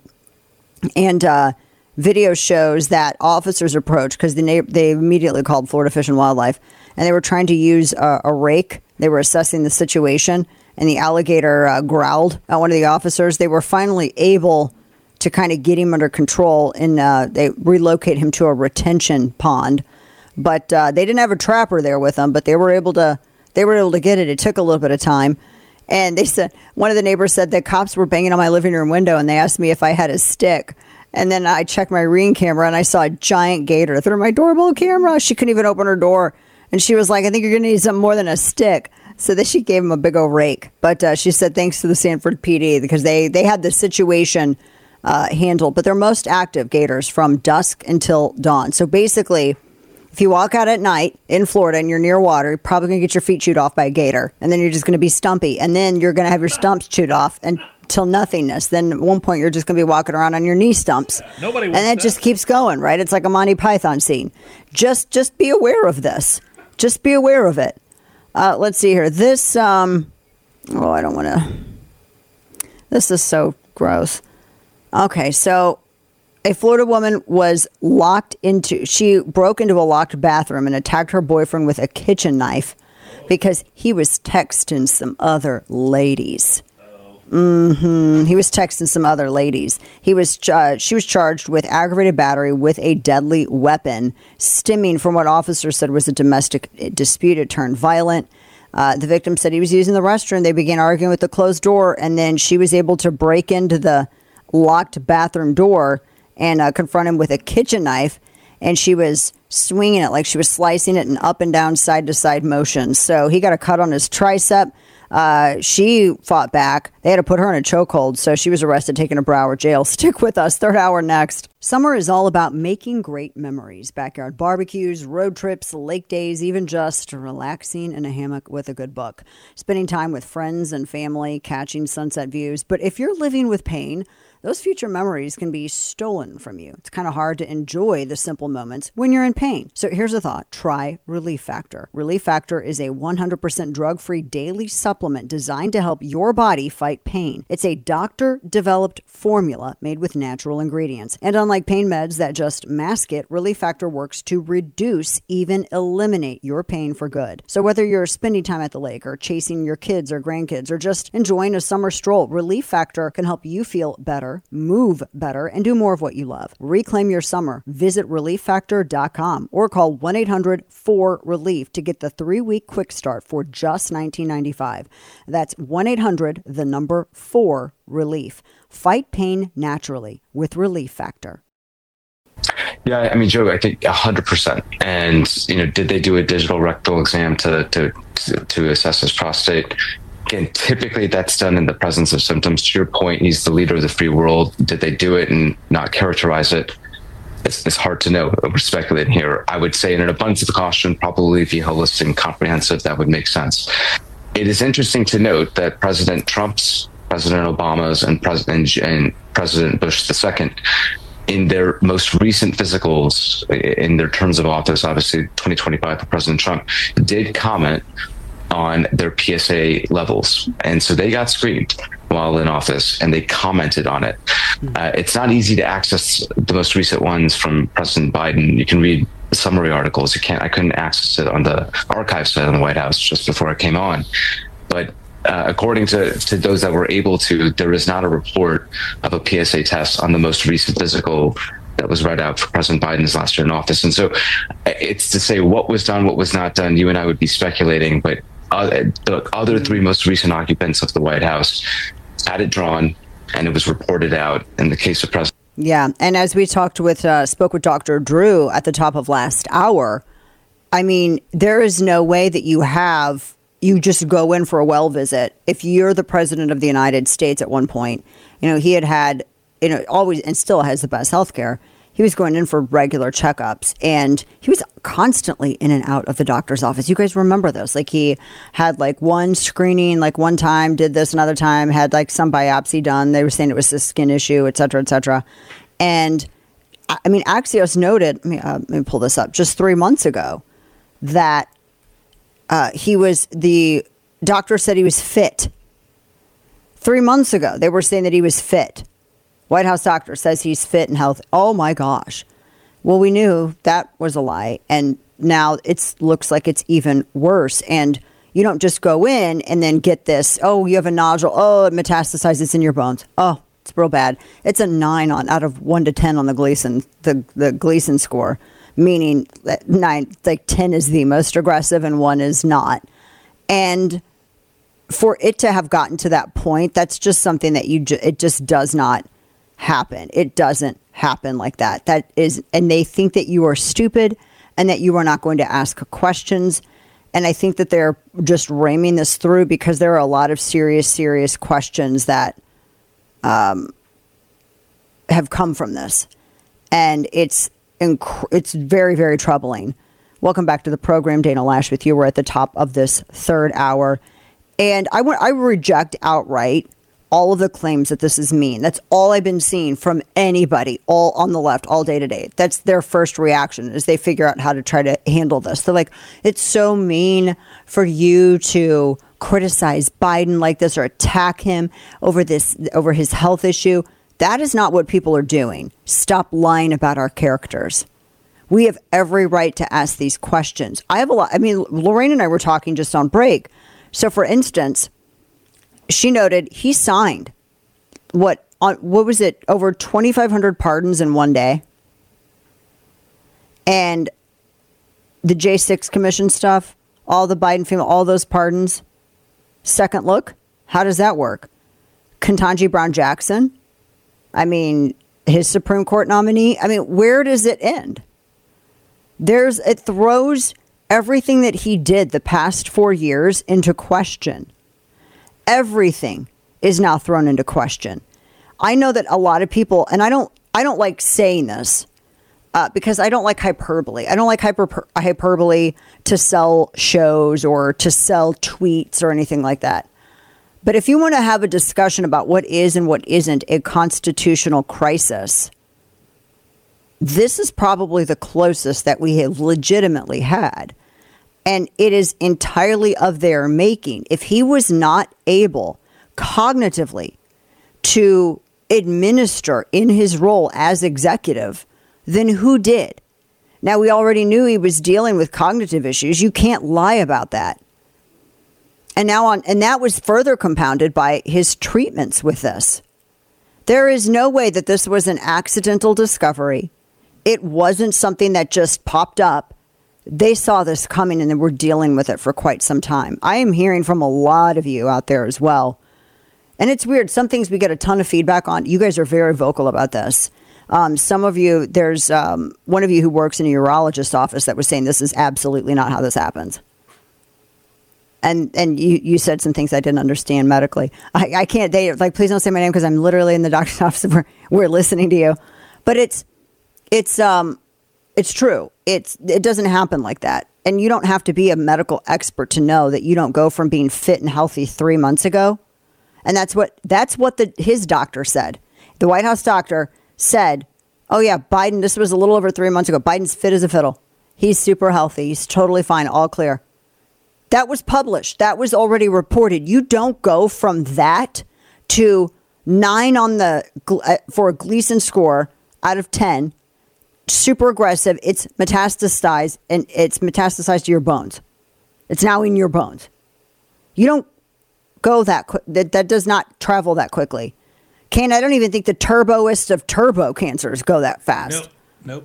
and uh, video shows that officers approached because the na- they immediately called Florida Fish and Wildlife, and they were trying to use a, a rake. They were assessing the situation. And the alligator uh, growled at one of the officers. They were finally able to kind of get him under control, and uh, they relocate him to a retention pond. But uh, they didn't have a trapper there with them, but they were able to. They were able to get it. It took a little bit of time, and they said one of the neighbors said the cops were banging on my living room window, and they asked me if I had a stick. And then I checked my Ring camera and I saw a giant gator through my doorbell camera. She couldn't even open her door. And she was like, I think you're going to need something more than a stick. So then she gave him a big old rake. But uh, she said thanks to the Sanford P D because they, they had the situation uh, handled. But they're most active gators from dusk until dawn. So basically, if you walk out at night in Florida and you're near water, you're probably going to get your feet chewed off by a gator. And then you're just going to be stumpy. And then you're going to have your stumps chewed off until nothingness. Then at one point, you're just going to be walking around on your knee stumps. Nobody and wants it that. just keeps going, right? It's like a Monty Python scene. Just, just be aware of this. Just be aware of it. Uh, let's see here. This, um, oh, I don't want to. This is so gross. Okay, so a Florida woman was locked into, she broke into a locked bathroom and attacked her boyfriend with a kitchen knife because he was texting some other ladies. Mm-hmm. He was texting some other ladies. He was, uh, she was charged with aggravated battery with a deadly weapon, stemming from what officers said was a domestic dispute. It turned violent. Uh, the victim said he was using the restroom. They began arguing with the closed door, and then she was able to break into the locked bathroom door and uh, confront him with a kitchen knife. And she was swinging it like she was slicing it in up and down, side to side motions. So he got a cut on his tricep. Uh, she fought back. They had to put her in a chokehold, so she was arrested, taken to Broward jail. Stick with us. Third hour next. Summer is all about making great memories. Backyard barbecues, road trips, lake days, even just relaxing in a hammock with a good book. Spending time with friends and family, catching sunset views. But if you're living with pain, those future memories can be stolen from you. It's kind of hard to enjoy the simple moments when you're in pain. So here's a thought. Try Relief Factor. Relief Factor is a one hundred percent drug-free daily supplement designed to help your body fight pain. It's a doctor-developed formula made with natural ingredients. And unlike pain meds that just mask it, Relief Factor works to reduce, even eliminate your pain for good. So whether you're spending time at the lake or chasing your kids or grandkids or just enjoying a summer stroll, Relief Factor can help you feel better, move better, and do more of what you love. Reclaim your summer. Visit relief factor dot com or call one eight hundred four relief to get the three-week quick start for just nineteen ninety-five. That's one eight hundred, the number four, relief. Fight pain naturally with Relief Factor. Yeah, I mean, Joe, I think one hundred percent. And, you know, did they do a digital rectal exam to, to, to assess his prostate? Again, typically that's done in the presence of symptoms. To your point, he's the leader of the free world. Did they do it and not characterize it? It's, it's hard to know. We're speculating here. I would say in an abundance of caution, probably be holistic and comprehensive. That would make sense. It is interesting to note that President Trump's, President Obama's, and President, and President Bush the second, in their most recent physicals, in their terms of office, obviously twenty twenty-five for President Trump, did comment on their P S A levels. And so they got screened while in office and they commented on it. Uh, it's not easy to access the most recent ones from President Biden. You can read the summary articles. You can't, I couldn't access it on the archive site on the White House just before I came on. But uh, according to, to those that were able to, there is not a report of a P S A test on the most recent physical that was read out for President Biden's last year in office. And so it's to say what was done, what was not done. You and I would be speculating, but Uh, the other three most recent occupants of the White House had it drawn, and it was reported out in the case of President. Yeah, and as we talked with, uh, spoke with Doctor Drew at the top of last hour, I mean, there is no way that you have, you just go in for a well visit. If you're the president of the United States at one point, you know, he had had, you know, always and still has the best health care. He was going in for regular checkups, and he was constantly in and out of the doctor's office. You guys remember this? Like he had like one screening, like one time did this, another time had like some biopsy done. They were saying it was a skin issue, et cetera, et cetera. And I mean, Axios noted, let me, uh, let me pull this up, just three months ago that uh, he was, the doctor said he was fit. Three months ago, they were saying that he was fit. White House doctor says he's fit and healthy. Oh my gosh. Well, we knew that was a lie. And now it looks like it's even worse. And you don't just go in and then get this, oh, you have a nodule. Oh, it metastasizes in your bones. Oh, it's real bad. It's a nine on out of one to ten on the Gleason, the, the Gleason score, meaning that nine, like ten is the most aggressive and one is not. And for it to have gotten to that point, that's just something that you, ju- it just does not happen. It doesn't happen like that. That is, and they think that you are stupid and that you are not going to ask questions. And I think that they're just ramming this through because there are a lot of serious, serious questions that um, have come from this. And it's inc- it's very, very troubling. Welcome back to the program. Dana Loesch with you. We're at the top of this third hour. And I, w- I reject outright all of the claims that this is mean. That's all I've been seeing from anybody, all on the left, all day today. That's their first reaction as they figure out how to try to handle this. They're like, it's so mean for you to criticize Biden like this or attack him over this, over his health issue. That is not what people are doing. Stop lying about our characters. We have every right to ask these questions. I have a lot. I mean, Lorraine and I were talking just on break. So, for instance, she noted he signed what on what was it over twenty-five hundred pardons in one day, and the J six commission stuff, all the Biden family, all those pardons. Second look, how does that work? Ketanji Brown Jackson, I mean, his Supreme Court nominee. I mean, where does it end? There's it throws everything that he did the past four years into question. Everything is now thrown into question. I know that a lot of people, and I don't, I don't like saying this uh, because I don't like hyperbole. I don't like hyper, hyperbole to sell shows or to sell tweets or anything like that. But if you want to have a discussion about what is and what isn't a constitutional crisis, this is probably the closest that we have legitimately had. And it is entirely of their making. If he was not able cognitively to administer in his role as executive, then who did? Now, we already knew he was dealing with cognitive issues. You can't lie about that. And now on, and that was further compounded by his treatments with this. There is no way that this was an accidental discovery. It wasn't something that just popped up. They saw this coming and they were dealing with it for quite some time. I am hearing from a lot of you out there as well. And it's weird. Some things we get a ton of feedback on. You guys are very vocal about this. Um, some of you, there's um, one of you who works in a urologist's office that was saying this is absolutely not how this happens. And and you, you said some things I didn't understand medically. I, I can't, they like, please don't say my name because I'm literally in the doctor's office where we're listening to you. But it's, it's, um, it's true. It's, it doesn't happen like that. And you don't have to be a medical expert to know that you don't go from being fit and healthy three months ago. And that's what, that's what the, his doctor said. The White House doctor said, oh yeah, Biden, this was a little over three months ago. Biden's fit as a fiddle. He's super healthy. He's totally fine. All clear. That was published. That was already reported. You don't go from that to nine on the, for a Gleason score out of ten. Super aggressive. It's metastasized and it's metastasized to your bones. It's now in your bones. You don't go that quick. That, that does not travel that quickly. Can I don't even think the turboist of turbo cancers go that fast. Nope.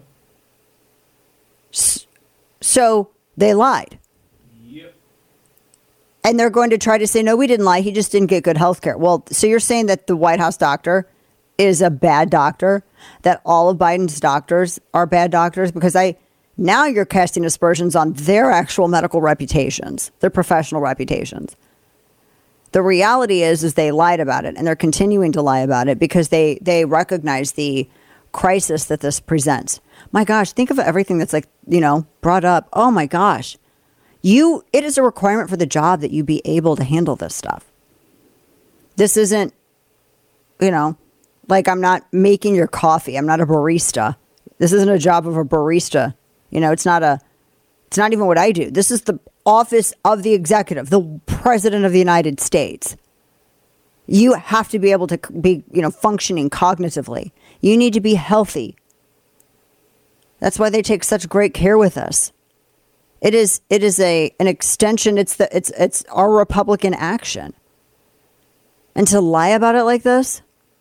Nope. So they lied. Yep. And they're going to try to say, no, we didn't lie. He just didn't get good health care. Well, so you're saying that the White House doctor is a bad doctor, that all of Biden's doctors are bad doctors? Because I now you're casting aspersions on their actual medical reputations, their professional reputations. The reality is, is they lied about it, and they're continuing to lie about it because they, they recognize the crisis that this presents. My gosh, think of everything that's like, you know, brought up. Oh my gosh. You, it is a requirement for the job that you be able to handle this stuff. This isn't, you know, like I'm not making your coffee. I'm not a barista. This isn't a job of a barista. You know, it's not a, it's not even what I do. This is the office of the executive, the president of the United States. You have to be able to be, you know, functioning cognitively. You need to be healthy. That's why they take such great care with us. It is, it is a, an extension. It's the, it's, it's our Republican action. And to lie about it like this,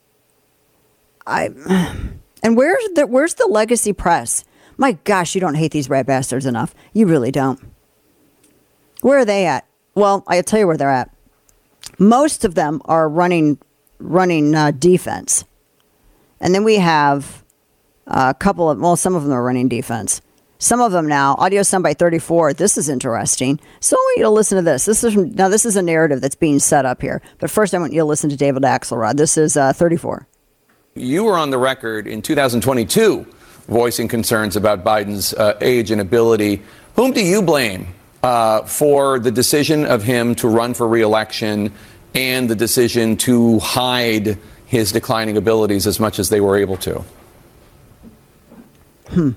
I, and where's the, where's the legacy press? My gosh, you don't hate these rat bastards enough. You really don't. Where are they at? Well, I'll tell you where they're at. Most of them are running, running uh, defense. And then we have Uh, a couple of, well, some of them are running defense. Some of them now, audio soundbite thirty-four. This is interesting. So I want you to listen to this. This is from, now this is a narrative that's being set up here. But first I want you to listen to David Axelrod. This is uh, thirty-four. You were on the record in two thousand twenty-two voicing concerns about Biden's uh, age and ability. Whom do you blame uh, for the decision of him to run for re-election and the decision to hide his declining abilities as much as they were able to? Hmm.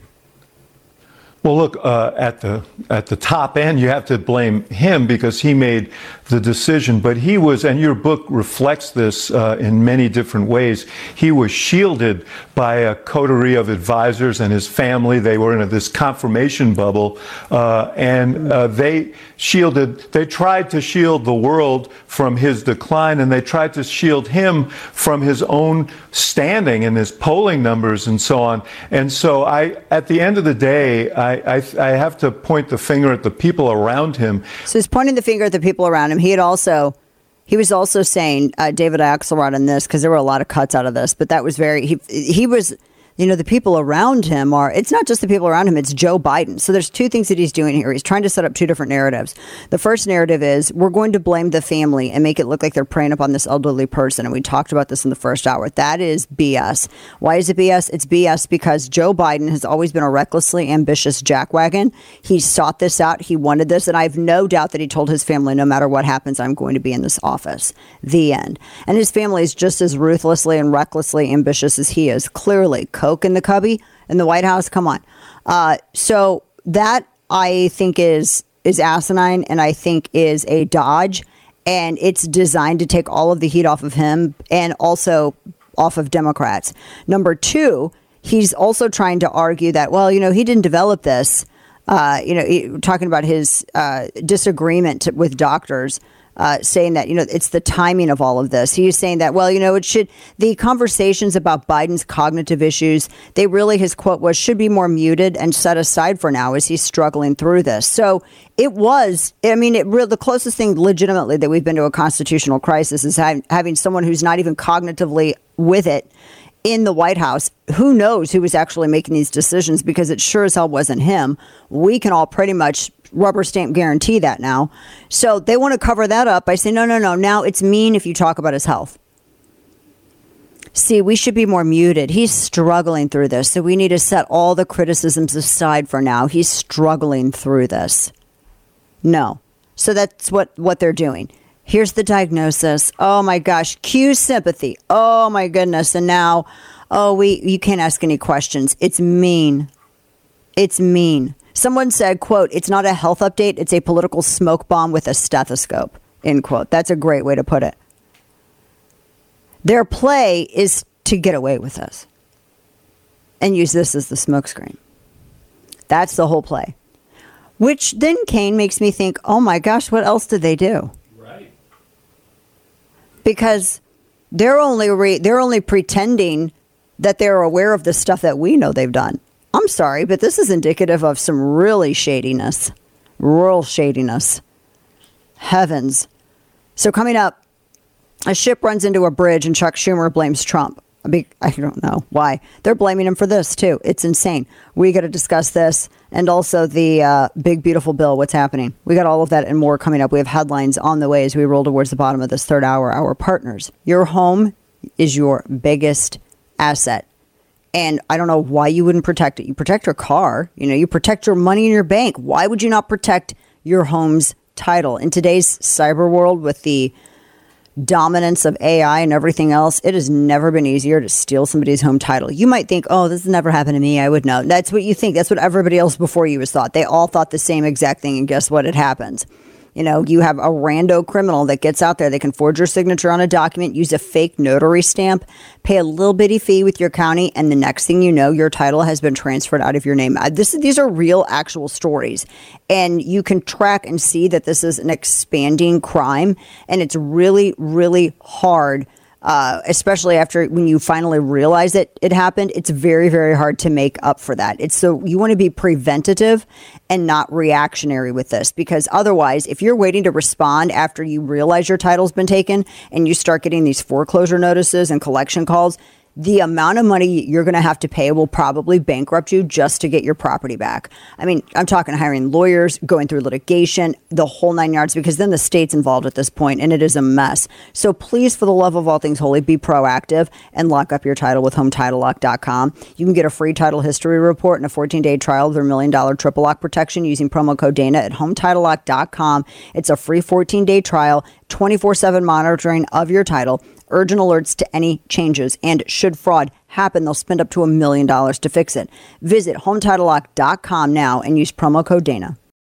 Well, look, uh, at the at the top end, you have to blame him because he made the decision. But he was, and your book reflects this uh, in many different ways, he was shielded by a coterie of advisors and his family. They were in this confirmation bubble, uh, and uh, they shielded, they tried to shield the world from his decline, and they tried to shield him from his own standing and his polling numbers and so on. And so I, at the end of the day, I I, I, I have to point the finger at the people around him. So he's pointing the finger at the people around him. He had also, he was also saying, uh, David Axelrod in this, because there were a lot of cuts out of this, but that was very, he, he was, you know, the people around him are, it's not just the people around him, it's Joe Biden. So there's two things that he's doing here. He's trying to set up two different narratives. The first narrative is we're going to blame the family and make it look like they're preying upon this elderly person. And we talked about this in the first hour. That is B S. Why is it B S? It's B S because Joe Biden has always been a recklessly ambitious jackwagon. He sought this out. He wanted this. And I have no doubt that he told his family, no matter what happens, I'm going to be in this office. The end. And his family is just as ruthlessly and recklessly ambitious as he is. Clearly, Coke in the cubby in the White House. Come on. Uh, so that I think is is asinine, and I think is a dodge, and it's designed to take all of the heat off of him and also off of Democrats. Number two, he's also trying to argue that, well, you know, he didn't develop this. Uh, you know, he, talking about his uh, disagreement to, with doctors. Uh, saying that, you know, it's the timing of all of this. He's saying that, well, you know, it should, the conversations about Biden's cognitive issues, they really, his quote was, should be more muted and set aside for now as he's struggling through this. So it was, I mean, it really, the closest thing legitimately that we've been to a constitutional crisis is ha- having someone who's not even cognitively with it in the White House. Who knows who was actually making these decisions, because it sure as hell wasn't him. We can all pretty much rubber stamp guarantee that now. So they want to cover that up by saying, no, no, no, now it's mean if you talk about his health. See, we should be more muted. He's struggling through this. So we need to set all the criticisms aside for now. He's struggling through this. No. So that's what, what they're doing. Here's the diagnosis. Oh my gosh. Cue sympathy. Oh my goodness. And now, oh, we, you can't ask any questions. It's mean. It's mean. Someone said, quote, it's not a health update, it's a political smoke bomb with a stethoscope, end quote. That's a great way to put it. Their play is to get away with this and use this as the smokescreen. That's the whole play. Which then, Kane, makes me think, oh my gosh, what else did they do? Right. Because they're only re- they're only pretending that they're aware of the stuff that we know they've done. I'm sorry, but this is indicative of some really shadiness. Real shadiness. Heavens. So coming up, a ship runs into a bridge and Chuck Schumer blames Trump. I don't know why. They're blaming him for this, too. It's insane. We got to discuss this and also the uh, big, beautiful bill. What's happening? We got all of that and more coming up. We have headlines on the way as we roll towards the bottom of this third hour. Our partners. Your home is your biggest asset. And I don't know why you wouldn't protect it. You protect your car. You know, you protect your money in your bank. Why would you not protect your home's title? In today's cyber world with the dominance of A I and everything else, it has never been easier to steal somebody's home title. You might think, oh, this has never happened to me. I would know. That's what you think. That's what everybody else before you has thought. They all thought the same exact thing. And guess what? It happens. You know, you have a rando criminal that gets out there. They can forge your signature on a document, use a fake notary stamp, pay a little bitty fee with your county, and the next thing you know, your title has been transferred out of your name. This, these are real, actual stories. And you can track and see that this is an expanding crime. And it's really, really hard, uh, especially after when you finally realize that it happened. It's very, very hard to make up for that. It's so you want to be preventative and not reactionary with this, because otherwise, if you're waiting to respond after you realize your title's been taken and you start getting these foreclosure notices and collection calls, the amount of money you're going to have to pay will probably bankrupt you just to get your property back. I mean, I'm talking hiring lawyers, going through litigation, the whole nine yards, because then the state's involved at this point, and it is a mess. So please, for the love of all things holy, be proactive and lock up your title with home title lock dot com. You can get a free title history report and a fourteen-day trial of their million dollar triple lock protection using promo code Dana at home title lock dot com. It's a free fourteen-day trial, twenty-four seven monitoring of your title, urgent alerts to any changes, and should fraud happen, they'll spend up to a million dollars to fix it. Visit home title lock dot com now and use promo code Dana.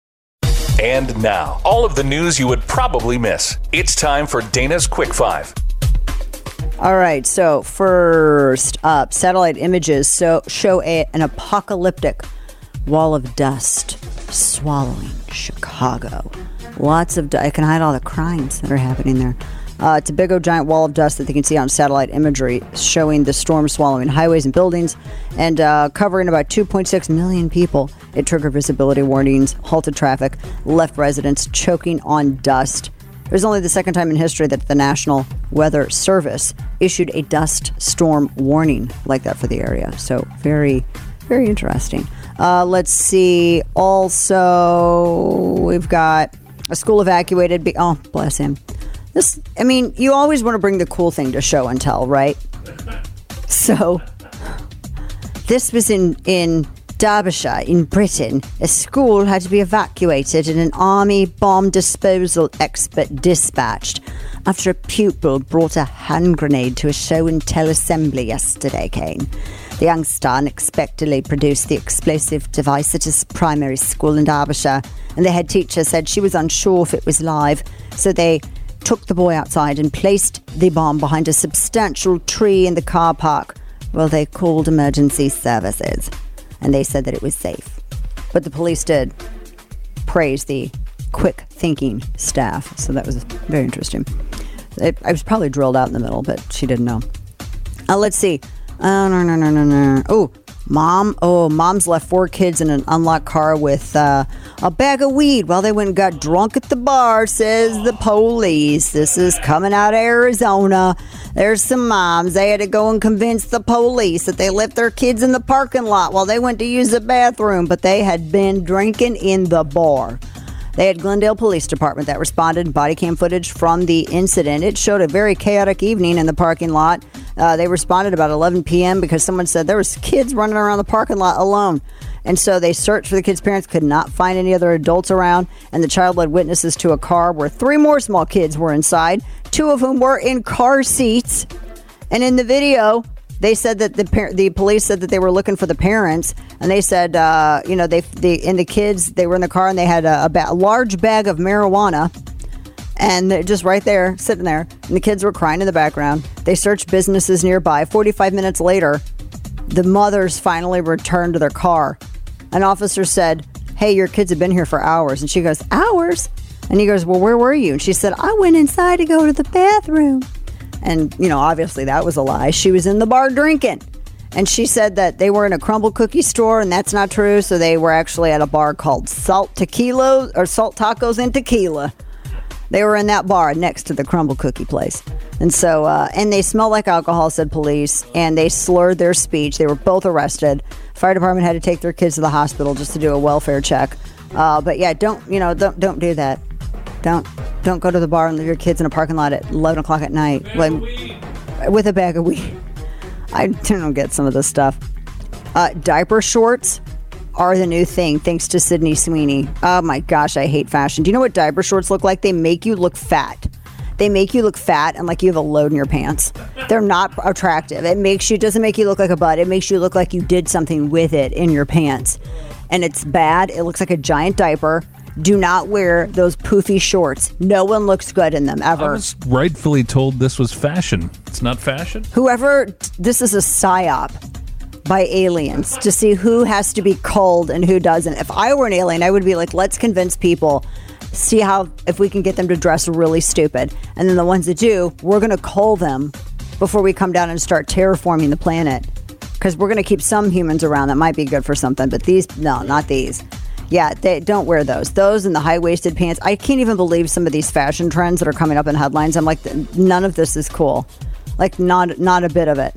And now, all of the news you would probably miss. It's time for Dana's Quick Five. All right, so first up, satellite images so show a, an apocalyptic wall of dust swallowing Chicago. Lots of, I can hide all the crimes that are happening there. Uh, it's a big old giant wall of dust that they can see on satellite imagery showing the storm swallowing highways and buildings and uh, covering about two point six million people. It triggered visibility warnings, halted traffic, left residents choking on dust. It was only the second time in history that the National Weather Service issued a dust storm warning like that for the area. So very, very interesting. Uh, let's see. Also, we've got a school evacuated. Be- oh, bless him. This, I mean, you always want to bring the cool thing to show and tell, right? So, this was in, in Derbyshire, in Britain. A school had to be evacuated and an army bomb disposal expert dispatched after a pupil brought a hand grenade to a show and tell assembly yesterday, Kane. The youngster unexpectedly produced the explosive device at his primary school in Derbyshire, and the head teacher said she was unsure if it was live, so they took the boy outside and placed the bomb behind a substantial tree in the car park. Well, they called emergency services, and they said that it was safe. But the police did praise the quick-thinking staff, so that was very interesting. It, I was probably drilled out in the middle, but she didn't know. Uh, let's see. Oh, no, no, no, no, no. Oh, mom. Oh, mom's left four kids in an unlocked car with uh, a bag of weed while they went and got drunk at the bar, says the police. This is coming out of Arizona. There's some moms. They had to go and convince the police that they left their kids in the parking lot while they went to use the bathroom, but they had been drinking in the bar. They had Glendale Police Department that responded. Body cam footage from the incident. It showed a very chaotic evening in the parking lot. Uh, they responded about eleven p.m. because someone said there was kids running around the parking lot alone. And so they searched for the kids' parents, could not find any other adults around. And the child led witnesses to a car where three more small kids were inside, two of whom were in car seats. And in the video, they said that the par- the police said that they were looking for the parents, and they said, uh, you know, they they and the kids, they were in the car and they had a, a, ba- a large bag of marijuana, and they're just right there, sitting there, and the kids were crying in the background. They searched businesses nearby. forty-five minutes later, the mothers finally returned to their car. An officer said, "Hey, your kids have been here for hours," and she goes, "Hours?" And he goes, "Well, where were you?" And she said, "I went inside to go to the bathroom." And, you know, obviously that was a lie. She was in the bar drinking. And she said that they were in a crumble cookie store, and that's not true. So they were actually at a bar called Salt Tequila, or Salt Tacos and Tequila. They were in that bar next to the crumble cookie place. And so, uh, and they smelled like alcohol, said police, and they slurred their speech. They were both arrested. Fire department had to take their kids to the hospital just to do a welfare check. Uh, but yeah, don't, you know, don't, don't do that. Don't don't go to the bar and leave your kids in a parking lot at eleven o'clock at night like, with a bag of weed. I don't get some of this stuff. Uh, diaper shorts are the new thing, thanks to Sydney Sweeney. Oh my gosh, I hate fashion. Do you know what diaper shorts look like? They make you look fat. They make you look fat and like you have a load in your pants. They're not attractive. It makes you, it doesn't make you look like a butt. It makes you look like you did something with it in your pants. And it's bad. It looks like a giant diaper. Do not wear those poofy shorts. No one looks good in them, ever. I was rightfully told this was fashion. It's not fashion? Whoever, this is a psyop by aliens to see who has to be culled and who doesn't. If I were an alien, I would be like, let's convince people, see how, if we can get them to dress really stupid. And then the ones that do, we're going to cull them before we come down and start terraforming the planet. Because we're going to keep some humans around that might be good for something, but these, no, not these. Yeah, they don't wear those. Those and the high-waisted pants. I can't even believe some of these fashion trends that are coming up in headlines. I'm like, none of this is cool. Like, not not a bit of it.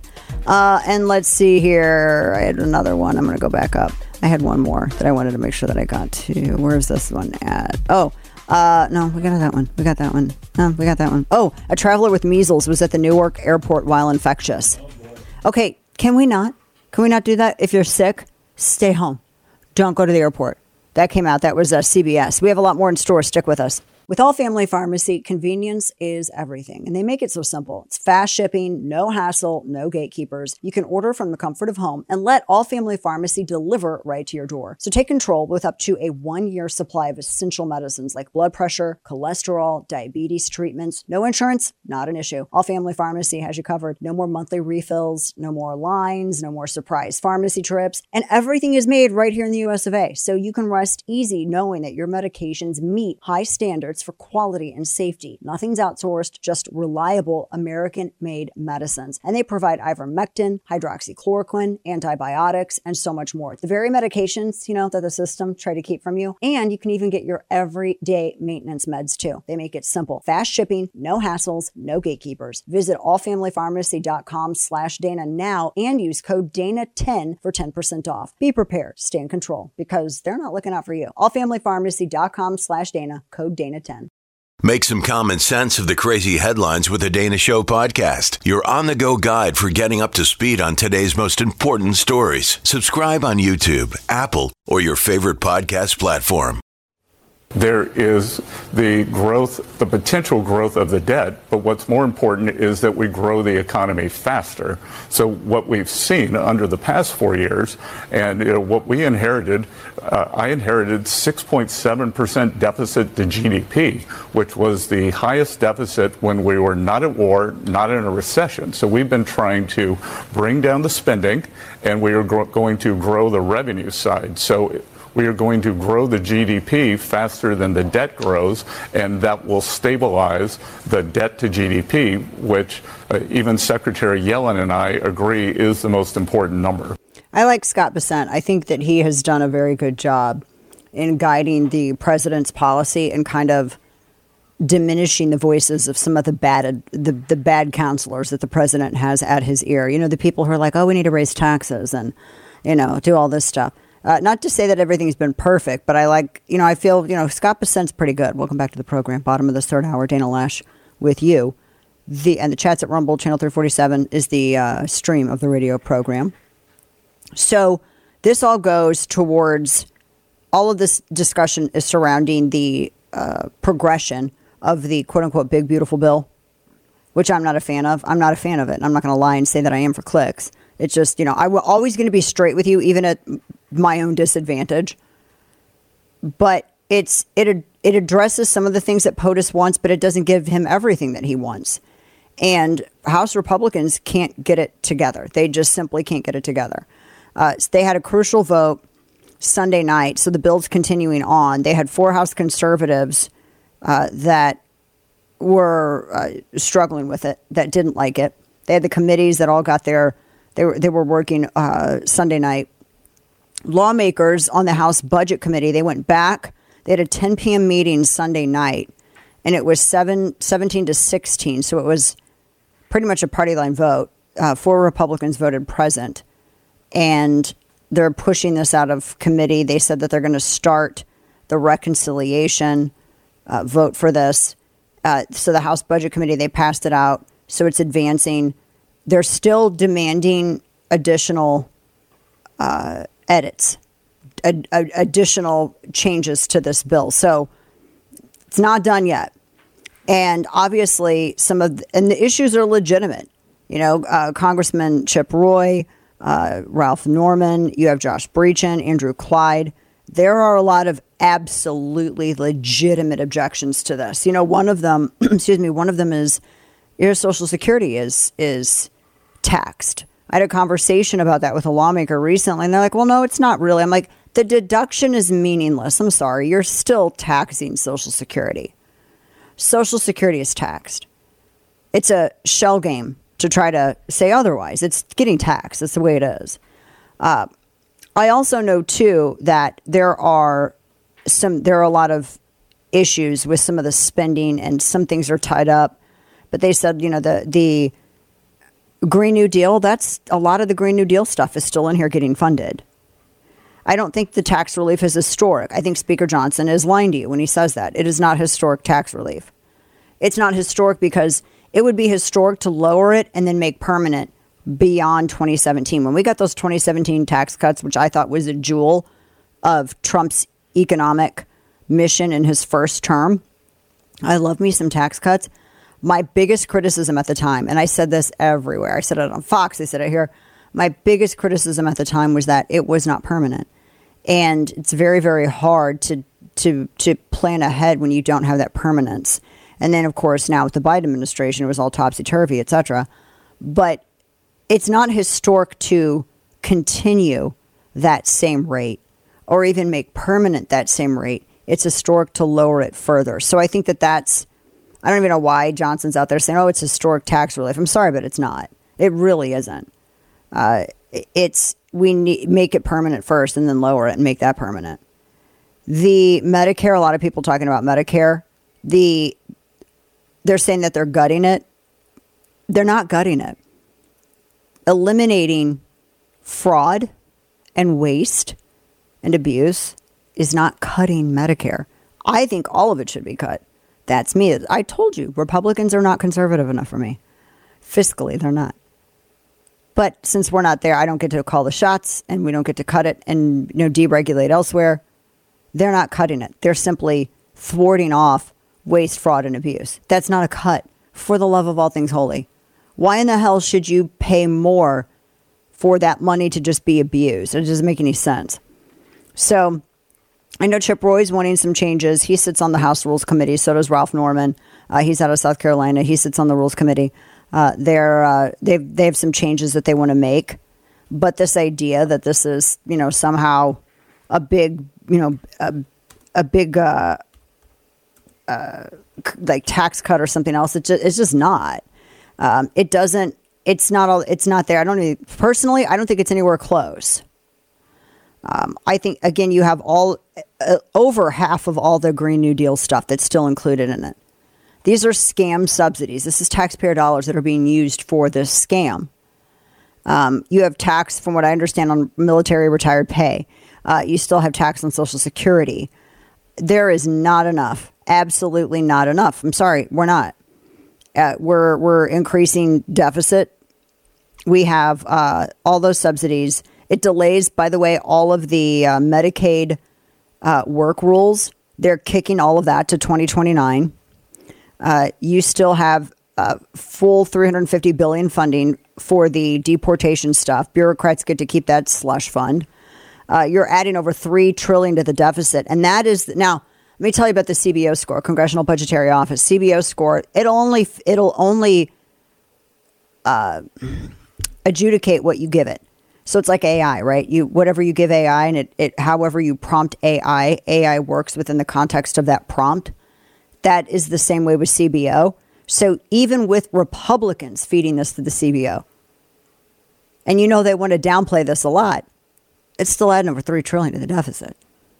Uh, and let's see here. I had another one. I'm going to go back up. I had one more that I wanted to make sure that I got to. Where's this one at? Oh, uh, no, we got that one. We got that one. No, we got that one. Oh, a traveler with measles was at the Newark airport while infectious. Okay, can we not? Can we not do that? If you're sick, stay home. Don't go to the airport. That came out. That was uh, C B S. We have a lot more in store. Stick with us. With All Family Pharmacy, convenience is everything, and they make it so simple. It's fast shipping, no hassle, no gatekeepers. You can order from the comfort of home and let All Family Pharmacy deliver right to your door. So take control with up to a one-year supply of essential medicines like blood pressure, cholesterol, diabetes treatments. No insurance? Not an issue. All Family Pharmacy has you covered. No more monthly refills, no more lines, no more surprise pharmacy trips, and everything is made right here in the U S of A. So you can rest easy knowing that your medications meet high standards for quality and safety. Nothing's outsourced, just reliable American-made medicines. And they provide ivermectin, hydroxychloroquine, antibiotics, and so much more. The very medications, you know, that the system try to keep from you. And you can even get your everyday maintenance meds too. They make it simple. Fast shipping, no hassles, no gatekeepers. Visit allfamilypharmacy.com slash Dana now and use code Dana ten for ten percent off. Be prepared. Stay in control because they're not looking out for you. allfamilypharmacy.com slash Dana, code Dana ten. Make some common sense of the crazy headlines with the Dana Show podcast. Your on-the-go guide for getting up to speed on today's most important stories. Subscribe on YouTube, Apple, or your favorite podcast platform. There is the growth, the potential growth of the debt, but what's more important is that we grow the economy faster. So what we've seen under the past four years, and you know, what we inherited, uh, I inherited six point seven percent deficit to G D P, which was the highest deficit when we were not at war, not in a recession. So we've been trying to bring down the spending, and we are gro- going to grow the revenue side. So we are going to grow the G D P faster than the debt grows, and that will stabilize the debt to G D P, which uh, even Secretary Yellen and I agree is the most important number. I like Scott Bessent. I think that he has done a very good job in guiding the president's policy and kind of diminishing the voices of some of the bad the, the bad counselors that the president has at his ear. You know, the people who are like, oh, we need to raise taxes and, you know, do all this stuff. Uh, not to say that everything's been perfect, but I like, you know, I feel, you know, Scott Bessent's pretty good. Welcome back to the program. Bottom of this third hour, Dana Lash with you. The and the chats at Rumble, Channel three forty-seven is the uh, stream of the radio program. So this all goes towards, all of this discussion is surrounding the uh, progression of the quote-unquote big, beautiful bill, which I'm not a fan of. I'm not a fan of it. I'm not going to lie and say that I am for clicks. It's just, you know, I'm always going to be straight with you, even at my own disadvantage. But it's it it addresses some of the things that POTUS wants, but it doesn't give him everything that he wants. And House Republicans can't get it together. They just simply can't get it together. Uh, they had a crucial vote Sunday night, so the bill's continuing on. They had four House conservatives uh, that were uh, struggling with it, that didn't like it. They had the committees that all got their, they were, they were working uh, Sunday night. Lawmakers on the House Budget Committee, they went back. They had a ten p.m. meeting Sunday night, and it was seven, seventeen to sixteen, so it was pretty much a party line vote. Uh, four Republicans voted present, and they're pushing this out of committee. They said that they're going to start the reconciliation uh, vote for this. Uh, so the House Budget Committee, they passed it out, so it's advancing. They're still demanding additional uh, edits, ad- ad- additional changes to this bill. So it's not done yet. And obviously, some of the, and the issues are legitimate. You know, uh, Congressman Chip Roy, uh, Ralph Norman, you have Josh Breachin, Andrew Clyde. There are a lot of absolutely legitimate objections to this. You know, one of them, excuse me, one of them is your Social Security is is taxed. I had a conversation about that with a lawmaker recently, and they're like, well, no, it's not really. I'm like, the deduction is meaningless. I'm sorry. You're still taxing Social Security. Social Security is taxed. It's a shell game to try to say otherwise. It's getting taxed. That's the way it is. Uh, I also know, too, that there are some there are a lot of issues with some of the spending, and some things are tied up. But they said, you know, the the Green New Deal, that's a lot of the Green New Deal stuff is still in here getting funded. I don't think the tax relief is historic. I think Speaker Johnson is lying to you when he says that. It is not historic tax relief. It's not historic because it would be historic to lower it and then make permanent beyond twenty seventeen. When we got those twenty seventeen tax cuts, which I thought was a jewel of Trump's economic mission in his first term, I love me some tax cuts. My biggest criticism at the time, and I said this everywhere, I said it on Fox, I said it here, my biggest criticism at the time was that it was not permanent. And it's very, very hard to to to plan ahead when you don't have that permanence. And then, of course, now with the Biden administration, it was all topsy-turvy, et cetera. But it's not historic to continue that same rate or even make permanent that same rate. It's historic to lower it further. So I think that that's, I don't even know why Johnson's out there saying, oh, it's historic tax relief. I'm sorry, but it's not. It really isn't. Uh, it's, we need, make it permanent first and then lower it and make that permanent. The Medicare, a lot of people talking about Medicare, the, they're saying that they're gutting it. They're not gutting it. Eliminating fraud and waste and abuse is not cutting Medicare. I think all of it should be cut. That's me. I told you, Republicans are not conservative enough for me. Fiscally, they're not. But since we're not there, I don't get to call the shots and we don't get to cut it and, you know, deregulate elsewhere. They're not cutting it. They're simply thwarting off waste, fraud, and abuse. That's not a cut, for the love of all things holy. Why in the hell should you pay more for that money to just be abused? It doesn't make any sense. So I know Chip Roy's wanting some changes. He sits on the House Rules Committee. So does Ralph Norman. Uh, he's out of South Carolina. He sits on the Rules Committee. Uh, they're, uh, they they have some changes that they want to make. But this idea that this is, you know, somehow a big, you know, a, a big uh, uh, like tax cut or something else, it just, it's just not. Um, it doesn't, it's not all, it's not there. I don't even, personally, I don't think it's anywhere close. Um, I think, again, you have all, uh, over half of all the Green New Deal stuff that's still included in it. These are scam subsidies. This is taxpayer dollars that are being used for this scam. Um, you have tax, from what I understand, on military retired pay. Uh, you still have tax on Social Security. There is not enough. Absolutely not enough. I'm sorry, we're not. Uh, we're we're increasing deficit. We have uh, all those subsidies. It delays, by the way, all of the uh, Medicaid uh, work rules. They're kicking all of that to twenty twenty-nine. Uh, you still have uh, full three hundred fifty billion dollars funding for the deportation stuff. Bureaucrats get to keep that slush fund. Uh, you're adding over three trillion dollars to the deficit, and that is now. Let me tell you about the C B O score, Congressional Budgetary Office. C B O score, it'll only it'll only uh, adjudicate what you give it. So it's like A I, right? You whatever you give A I, and it, it however you prompt A I, A I works within the context of that prompt. That is the same way with C B O. So even with Republicans feeding this to the C B O, and you know they want to downplay this a lot, it's still adding over three trillion dollars to the deficit.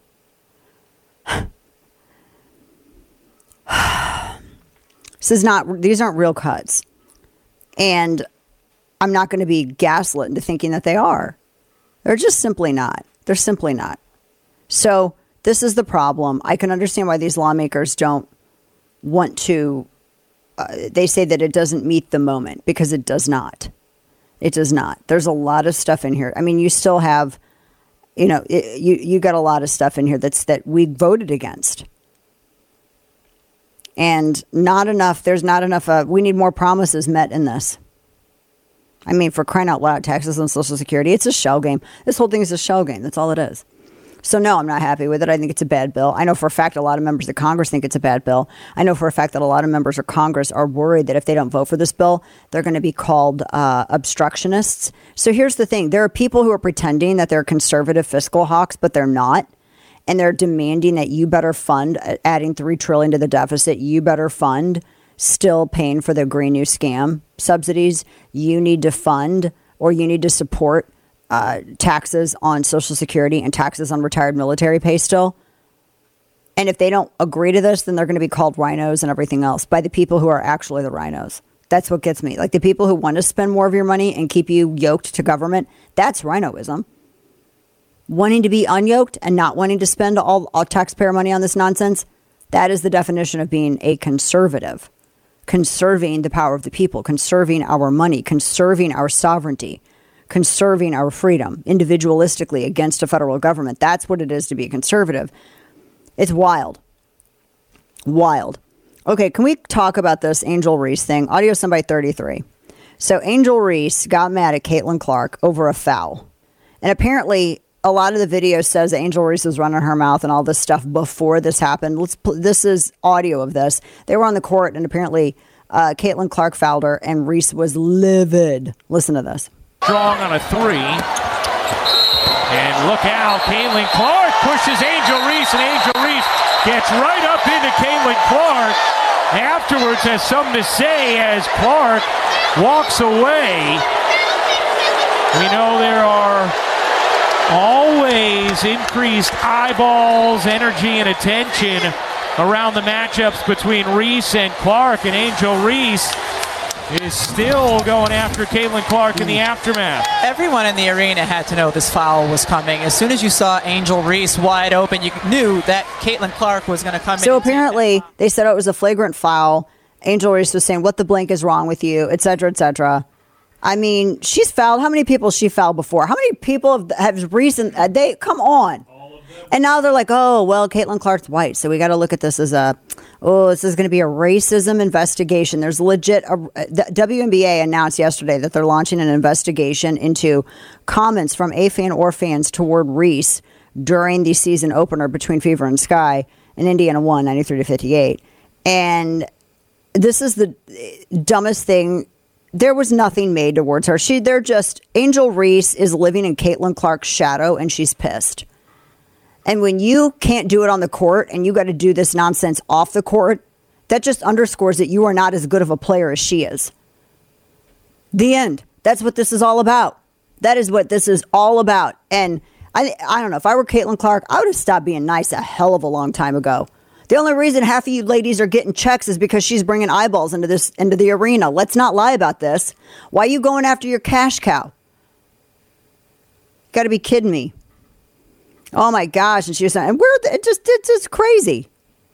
This is not, these aren't real cuts. And I'm not going to be gaslit into thinking that they are. They're just simply not. They're simply not. So this is the problem. I can understand why these lawmakers don't want to, uh, they say that it doesn't meet the moment, because it does not. It does not. There's a lot of stuff in here. I mean, you still have, you know, it, you, you got a lot of stuff in here that's, that we voted against. And not enough, there's not enough, uh, we need more promises met in this. I mean, for crying out loud, taxes on Social Security, it's a shell game. This whole thing is a shell game. That's all it is. So no, I'm not happy with it. I think it's a bad bill. I know for a fact a lot of members of Congress think it's a bad bill. I know for a fact that a lot of members of Congress are worried that if they don't vote for this bill, they're going to be called uh, obstructionists. So here's the thing. There are people who are pretending that they're conservative fiscal hawks, but they're not. And they're demanding that you better fund adding three trillion dollars to the deficit. You better fund still paying for the Green New Scam subsidies. You need to fund, or you need to support uh, taxes on Social Security and taxes on retired military pay still. And if they don't agree to this, then they're going to be called rhinos and everything else by the people who are actually the rhinos. That's what gets me. Like the people who want to spend more of your money and keep you yoked to government, that's rhinoism. Wanting to be unyoked and not wanting to spend all, all taxpayer money on this nonsense, that is the definition of being a conservative. Conserving the power of the people, conserving our money, conserving our sovereignty, conserving our freedom individualistically against a federal government. That's what it is to be a conservative. It's wild. Wild. Okay, can we talk about this Angel Reese thing? Audio somebody thirty-three. So Angel Reese got mad at Caitlin Clark over a foul. And apparently a lot of the video says that Angel Reese was running her mouth and all this stuff before this happened. Let's pl- this is audio of this. They were on the court and apparently uh, Caitlin Clark fouled her and Reese was livid. Listen to this. Strong on a three. And look out, Caitlin Clark pushes Angel Reese, and Angel Reese gets right up into Caitlin Clark. Afterwards has something to say as Clark walks away. We know there are always increased eyeballs, energy, and attention around the matchups between Reese and Clark, and Angel Reese is still going after Caitlin Clark in the aftermath. Everyone in the arena had to know this foul was coming. As soon as you saw Angel Reese wide open, you knew that Caitlin Clark was going to come in. So apparently they said it was a flagrant foul. Angel Reese was saying, what the blank is wrong with you, et cetera, et cetera. I mean, she's fouled. How many people she fouled before? How many people have, have recent, uh, they, come on. And now they're like, oh, well, Caitlin Clark's white, so we got to look at this as a, oh, this is going to be a racism investigation. There's legit, a, the W N B A announced yesterday that they're launching an investigation into comments from A F A N or fans toward Reese during the season opener between Fever and Sky, and Indiana won ninety-three to fifty-eight. And this is the dumbest thing. There was nothing made towards her. She, they're just, Angel Reese is living in Caitlin Clark's shadow, and she's pissed. And when you can't do it on the court and you got to do this nonsense off the court, that just underscores that you are not as good of a player as she is. The end. That's what this is all about. That is what this is all about. And I I don't know, if I were Caitlin Clark, I would have stopped being nice a hell of a long time ago. The only reason half of you ladies are getting checks is because she's bringing eyeballs into this into the arena. Let's not lie about this. Why are you going after your cash cow? Got to be kidding me. Oh my gosh. And she was saying, and we're, it just, it's just crazy.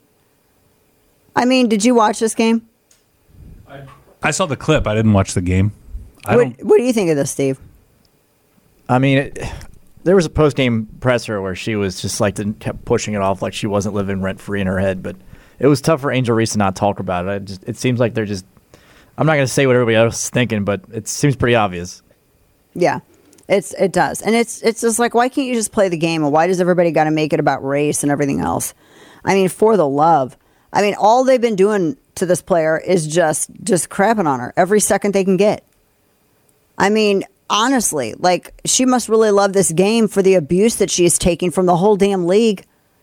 I mean, did you watch this game? I saw the clip. I didn't watch the game. I what, don't... what do you think of this, Steve? I mean, it, there was a post-game presser where she was just like, kept pushing it off like she wasn't living rent-free in her head. But it was tough for Angel Reese to not talk about it. It, just, it seems like they're just, I'm not going to say what everybody else is thinking, but it seems pretty obvious. Yeah. It's it does. And it's it's just like, why can't you just play the game? And why does everybody got to make it about race and everything else? I mean, for the love. I mean, all they've been doing to this player is just just crapping on her every second they can get. I mean, honestly, like, she must really love this game for the abuse that she is taking from the whole damn league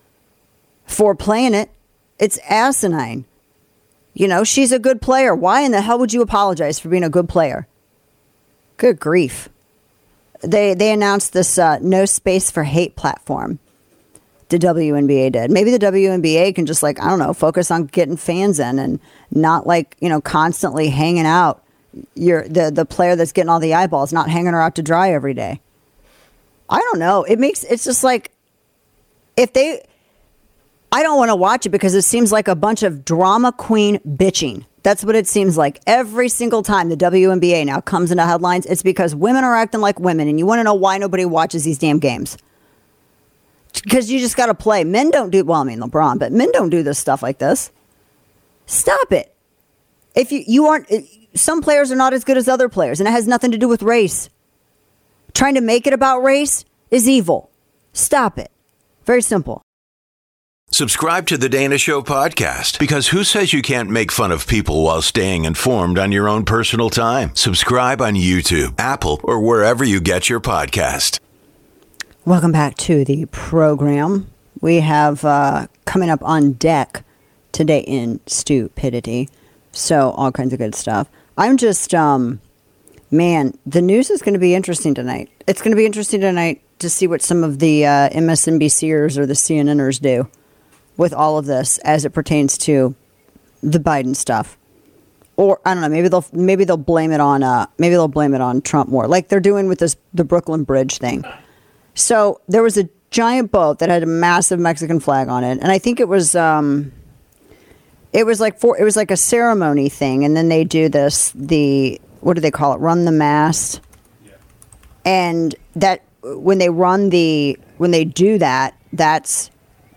for playing it. It's asinine. You know, she's a good player. Why in the hell would you apologize for being a good player? Good grief. They they announced this uh, no space for hate platform. The W N B A did. Maybe the W N B A can just, like, I don't know, focus on getting fans in and not, like, you know, constantly hanging out your the the player that's getting all the eyeballs, not hanging her out to dry every day. I don't know. It makes it's just like, if they, I don't want to watch it because it seems like a bunch of drama queen bitching. That's what it seems like. Every single time the W N B A now comes into headlines, it's because women are acting like women. And you want to know why nobody watches these damn games? Because you just got to play. Men don't do, well, I mean, LeBron, but men don't do this stuff like this. Stop it. If you, you aren't, some players are not as good as other players, and it has nothing to do with race. Trying to make it about race is evil. Stop it. Very simple. Subscribe to the Dana Show podcast, because who says you can't make fun of people while staying informed on your own personal time? Subscribe on YouTube, Apple, or wherever you get your podcast. Welcome back to the program. We have uh, coming up on deck today in stupidity. So all kinds of good stuff. I'm just, um, man, the news is going to be interesting tonight. It's going to be interesting tonight to see what some of the uh, M S N B C ers or the C N N ers do with all of this as it pertains to the Biden stuff. or I don't know, maybe they'll maybe they'll blame it on uh maybe they'll blame it on Trump more, like they're doing with this the Brooklyn Bridge thing. So there was a giant boat that had a massive Mexican flag on it, and I think it was um it was like for it was like a ceremony thing, and then they do this the what do they call it? Run the mast. Yeah. And that when they run the when they do that, that's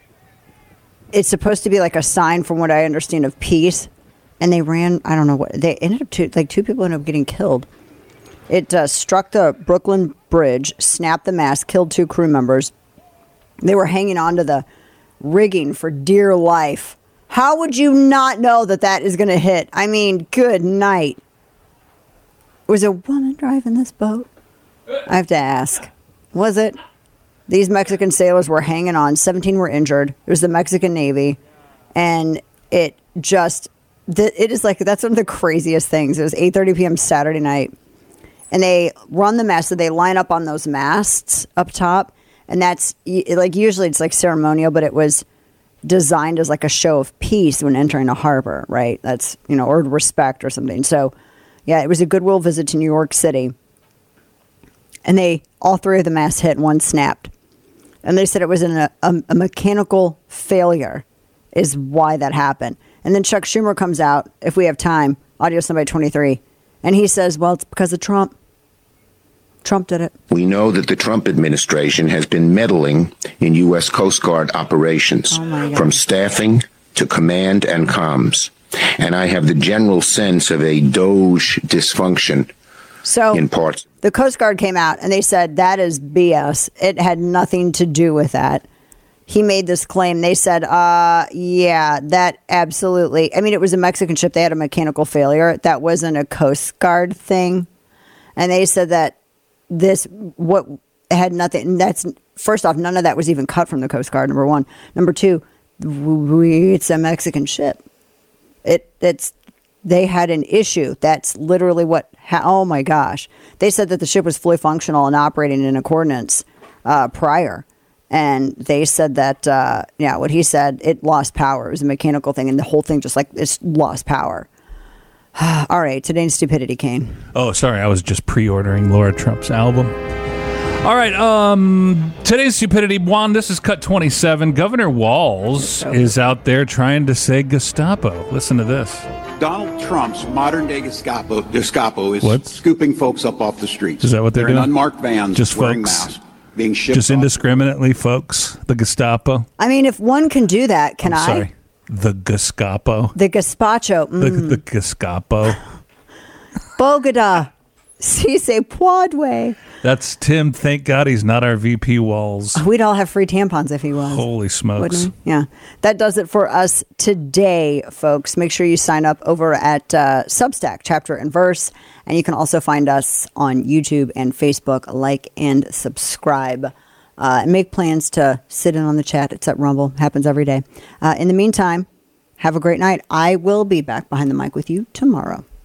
it's supposed to be like a sign, from what I understand, of peace. And they ran, I don't know what, they ended up, two, like two people ended up getting killed. It uh, struck the Brooklyn Bridge, snapped the mast, killed two crew members. They were hanging onto the rigging for dear life. How would you not know that that is going to hit? I mean, good night. Was a woman driving this boat? I have to ask. Was it? These Mexican sailors were hanging on. seventeen were injured. It was the Mexican Navy. And it just... It is like, that's one of the craziest things. It was eight thirty p.m. Saturday night, and they run the mast, so they line up on those masts up top, and that's like, usually it's like ceremonial, but it was designed as like a show of peace when entering a harbor, right? That's, you know, or respect or something. So yeah, it was a goodwill visit to New York City, and they, all three of the masts hit, one snapped, and they said it was in a, a, a mechanical failure is why that happened. And then Chuck Schumer comes out, if we have time, Audio Somebody twenty-three, and he says, well, it's because of Trump. Trump did it. We know that the Trump administration has been meddling in U S Coast Guard operations, oh from staffing to command and comms. And I have the general sense of a Doge dysfunction so in parts. The Coast Guard came out, and they said that is B S. It had nothing to do with that. He made this claim. They said, uh, yeah, that absolutely. I mean, it was a Mexican ship. They had a mechanical failure. That wasn't a Coast Guard thing. And they said that this, what had nothing. That's, first off, none of that was even cut from the Coast Guard, number one. Number two, we, it's a Mexican ship. It, it's, they had an issue. That's literally what, ha- oh my gosh. They said that the ship was fully functional and operating in accordance uh, prior. And they said that, uh, yeah, what he said, it lost power. It was a mechanical thing, and the whole thing just like, it's lost power. All right, today's stupidity, Kane. Oh, sorry, I was just pre-ordering Laura Trump's album. All right, um, today's stupidity, Juan, this is Cut twenty-seven. Governor Walz is out there trying to say Gestapo. Listen to this. Donald Trump's modern-day Gestapo, Gestapo is What? scooping folks up off the streets. Is that what they're, they're doing? in unmarked vans, just wearing folks. masks. Being shipped Just off. indiscriminately, folks. The Gestapo. I mean, if one can do that, can I'm I? Sorry. The Gestapo. The Gazpacho. The, Mm. the Gestapo. Bogota. Si se puede. That's Tim. Thank God he's not our V P Walls. We'd all have free tampons if he was. Holy smokes. Wouldn't we? Yeah. That does it for us today, folks. Make sure you sign up over at uh, Substack, Chapter and Verse. And you can also find us on YouTube and Facebook. Like and subscribe. Uh, and make plans to sit in on the chat. It's at Rumble. Happens every day. Uh, in the meantime, have a great night. I will be back behind the mic with you tomorrow.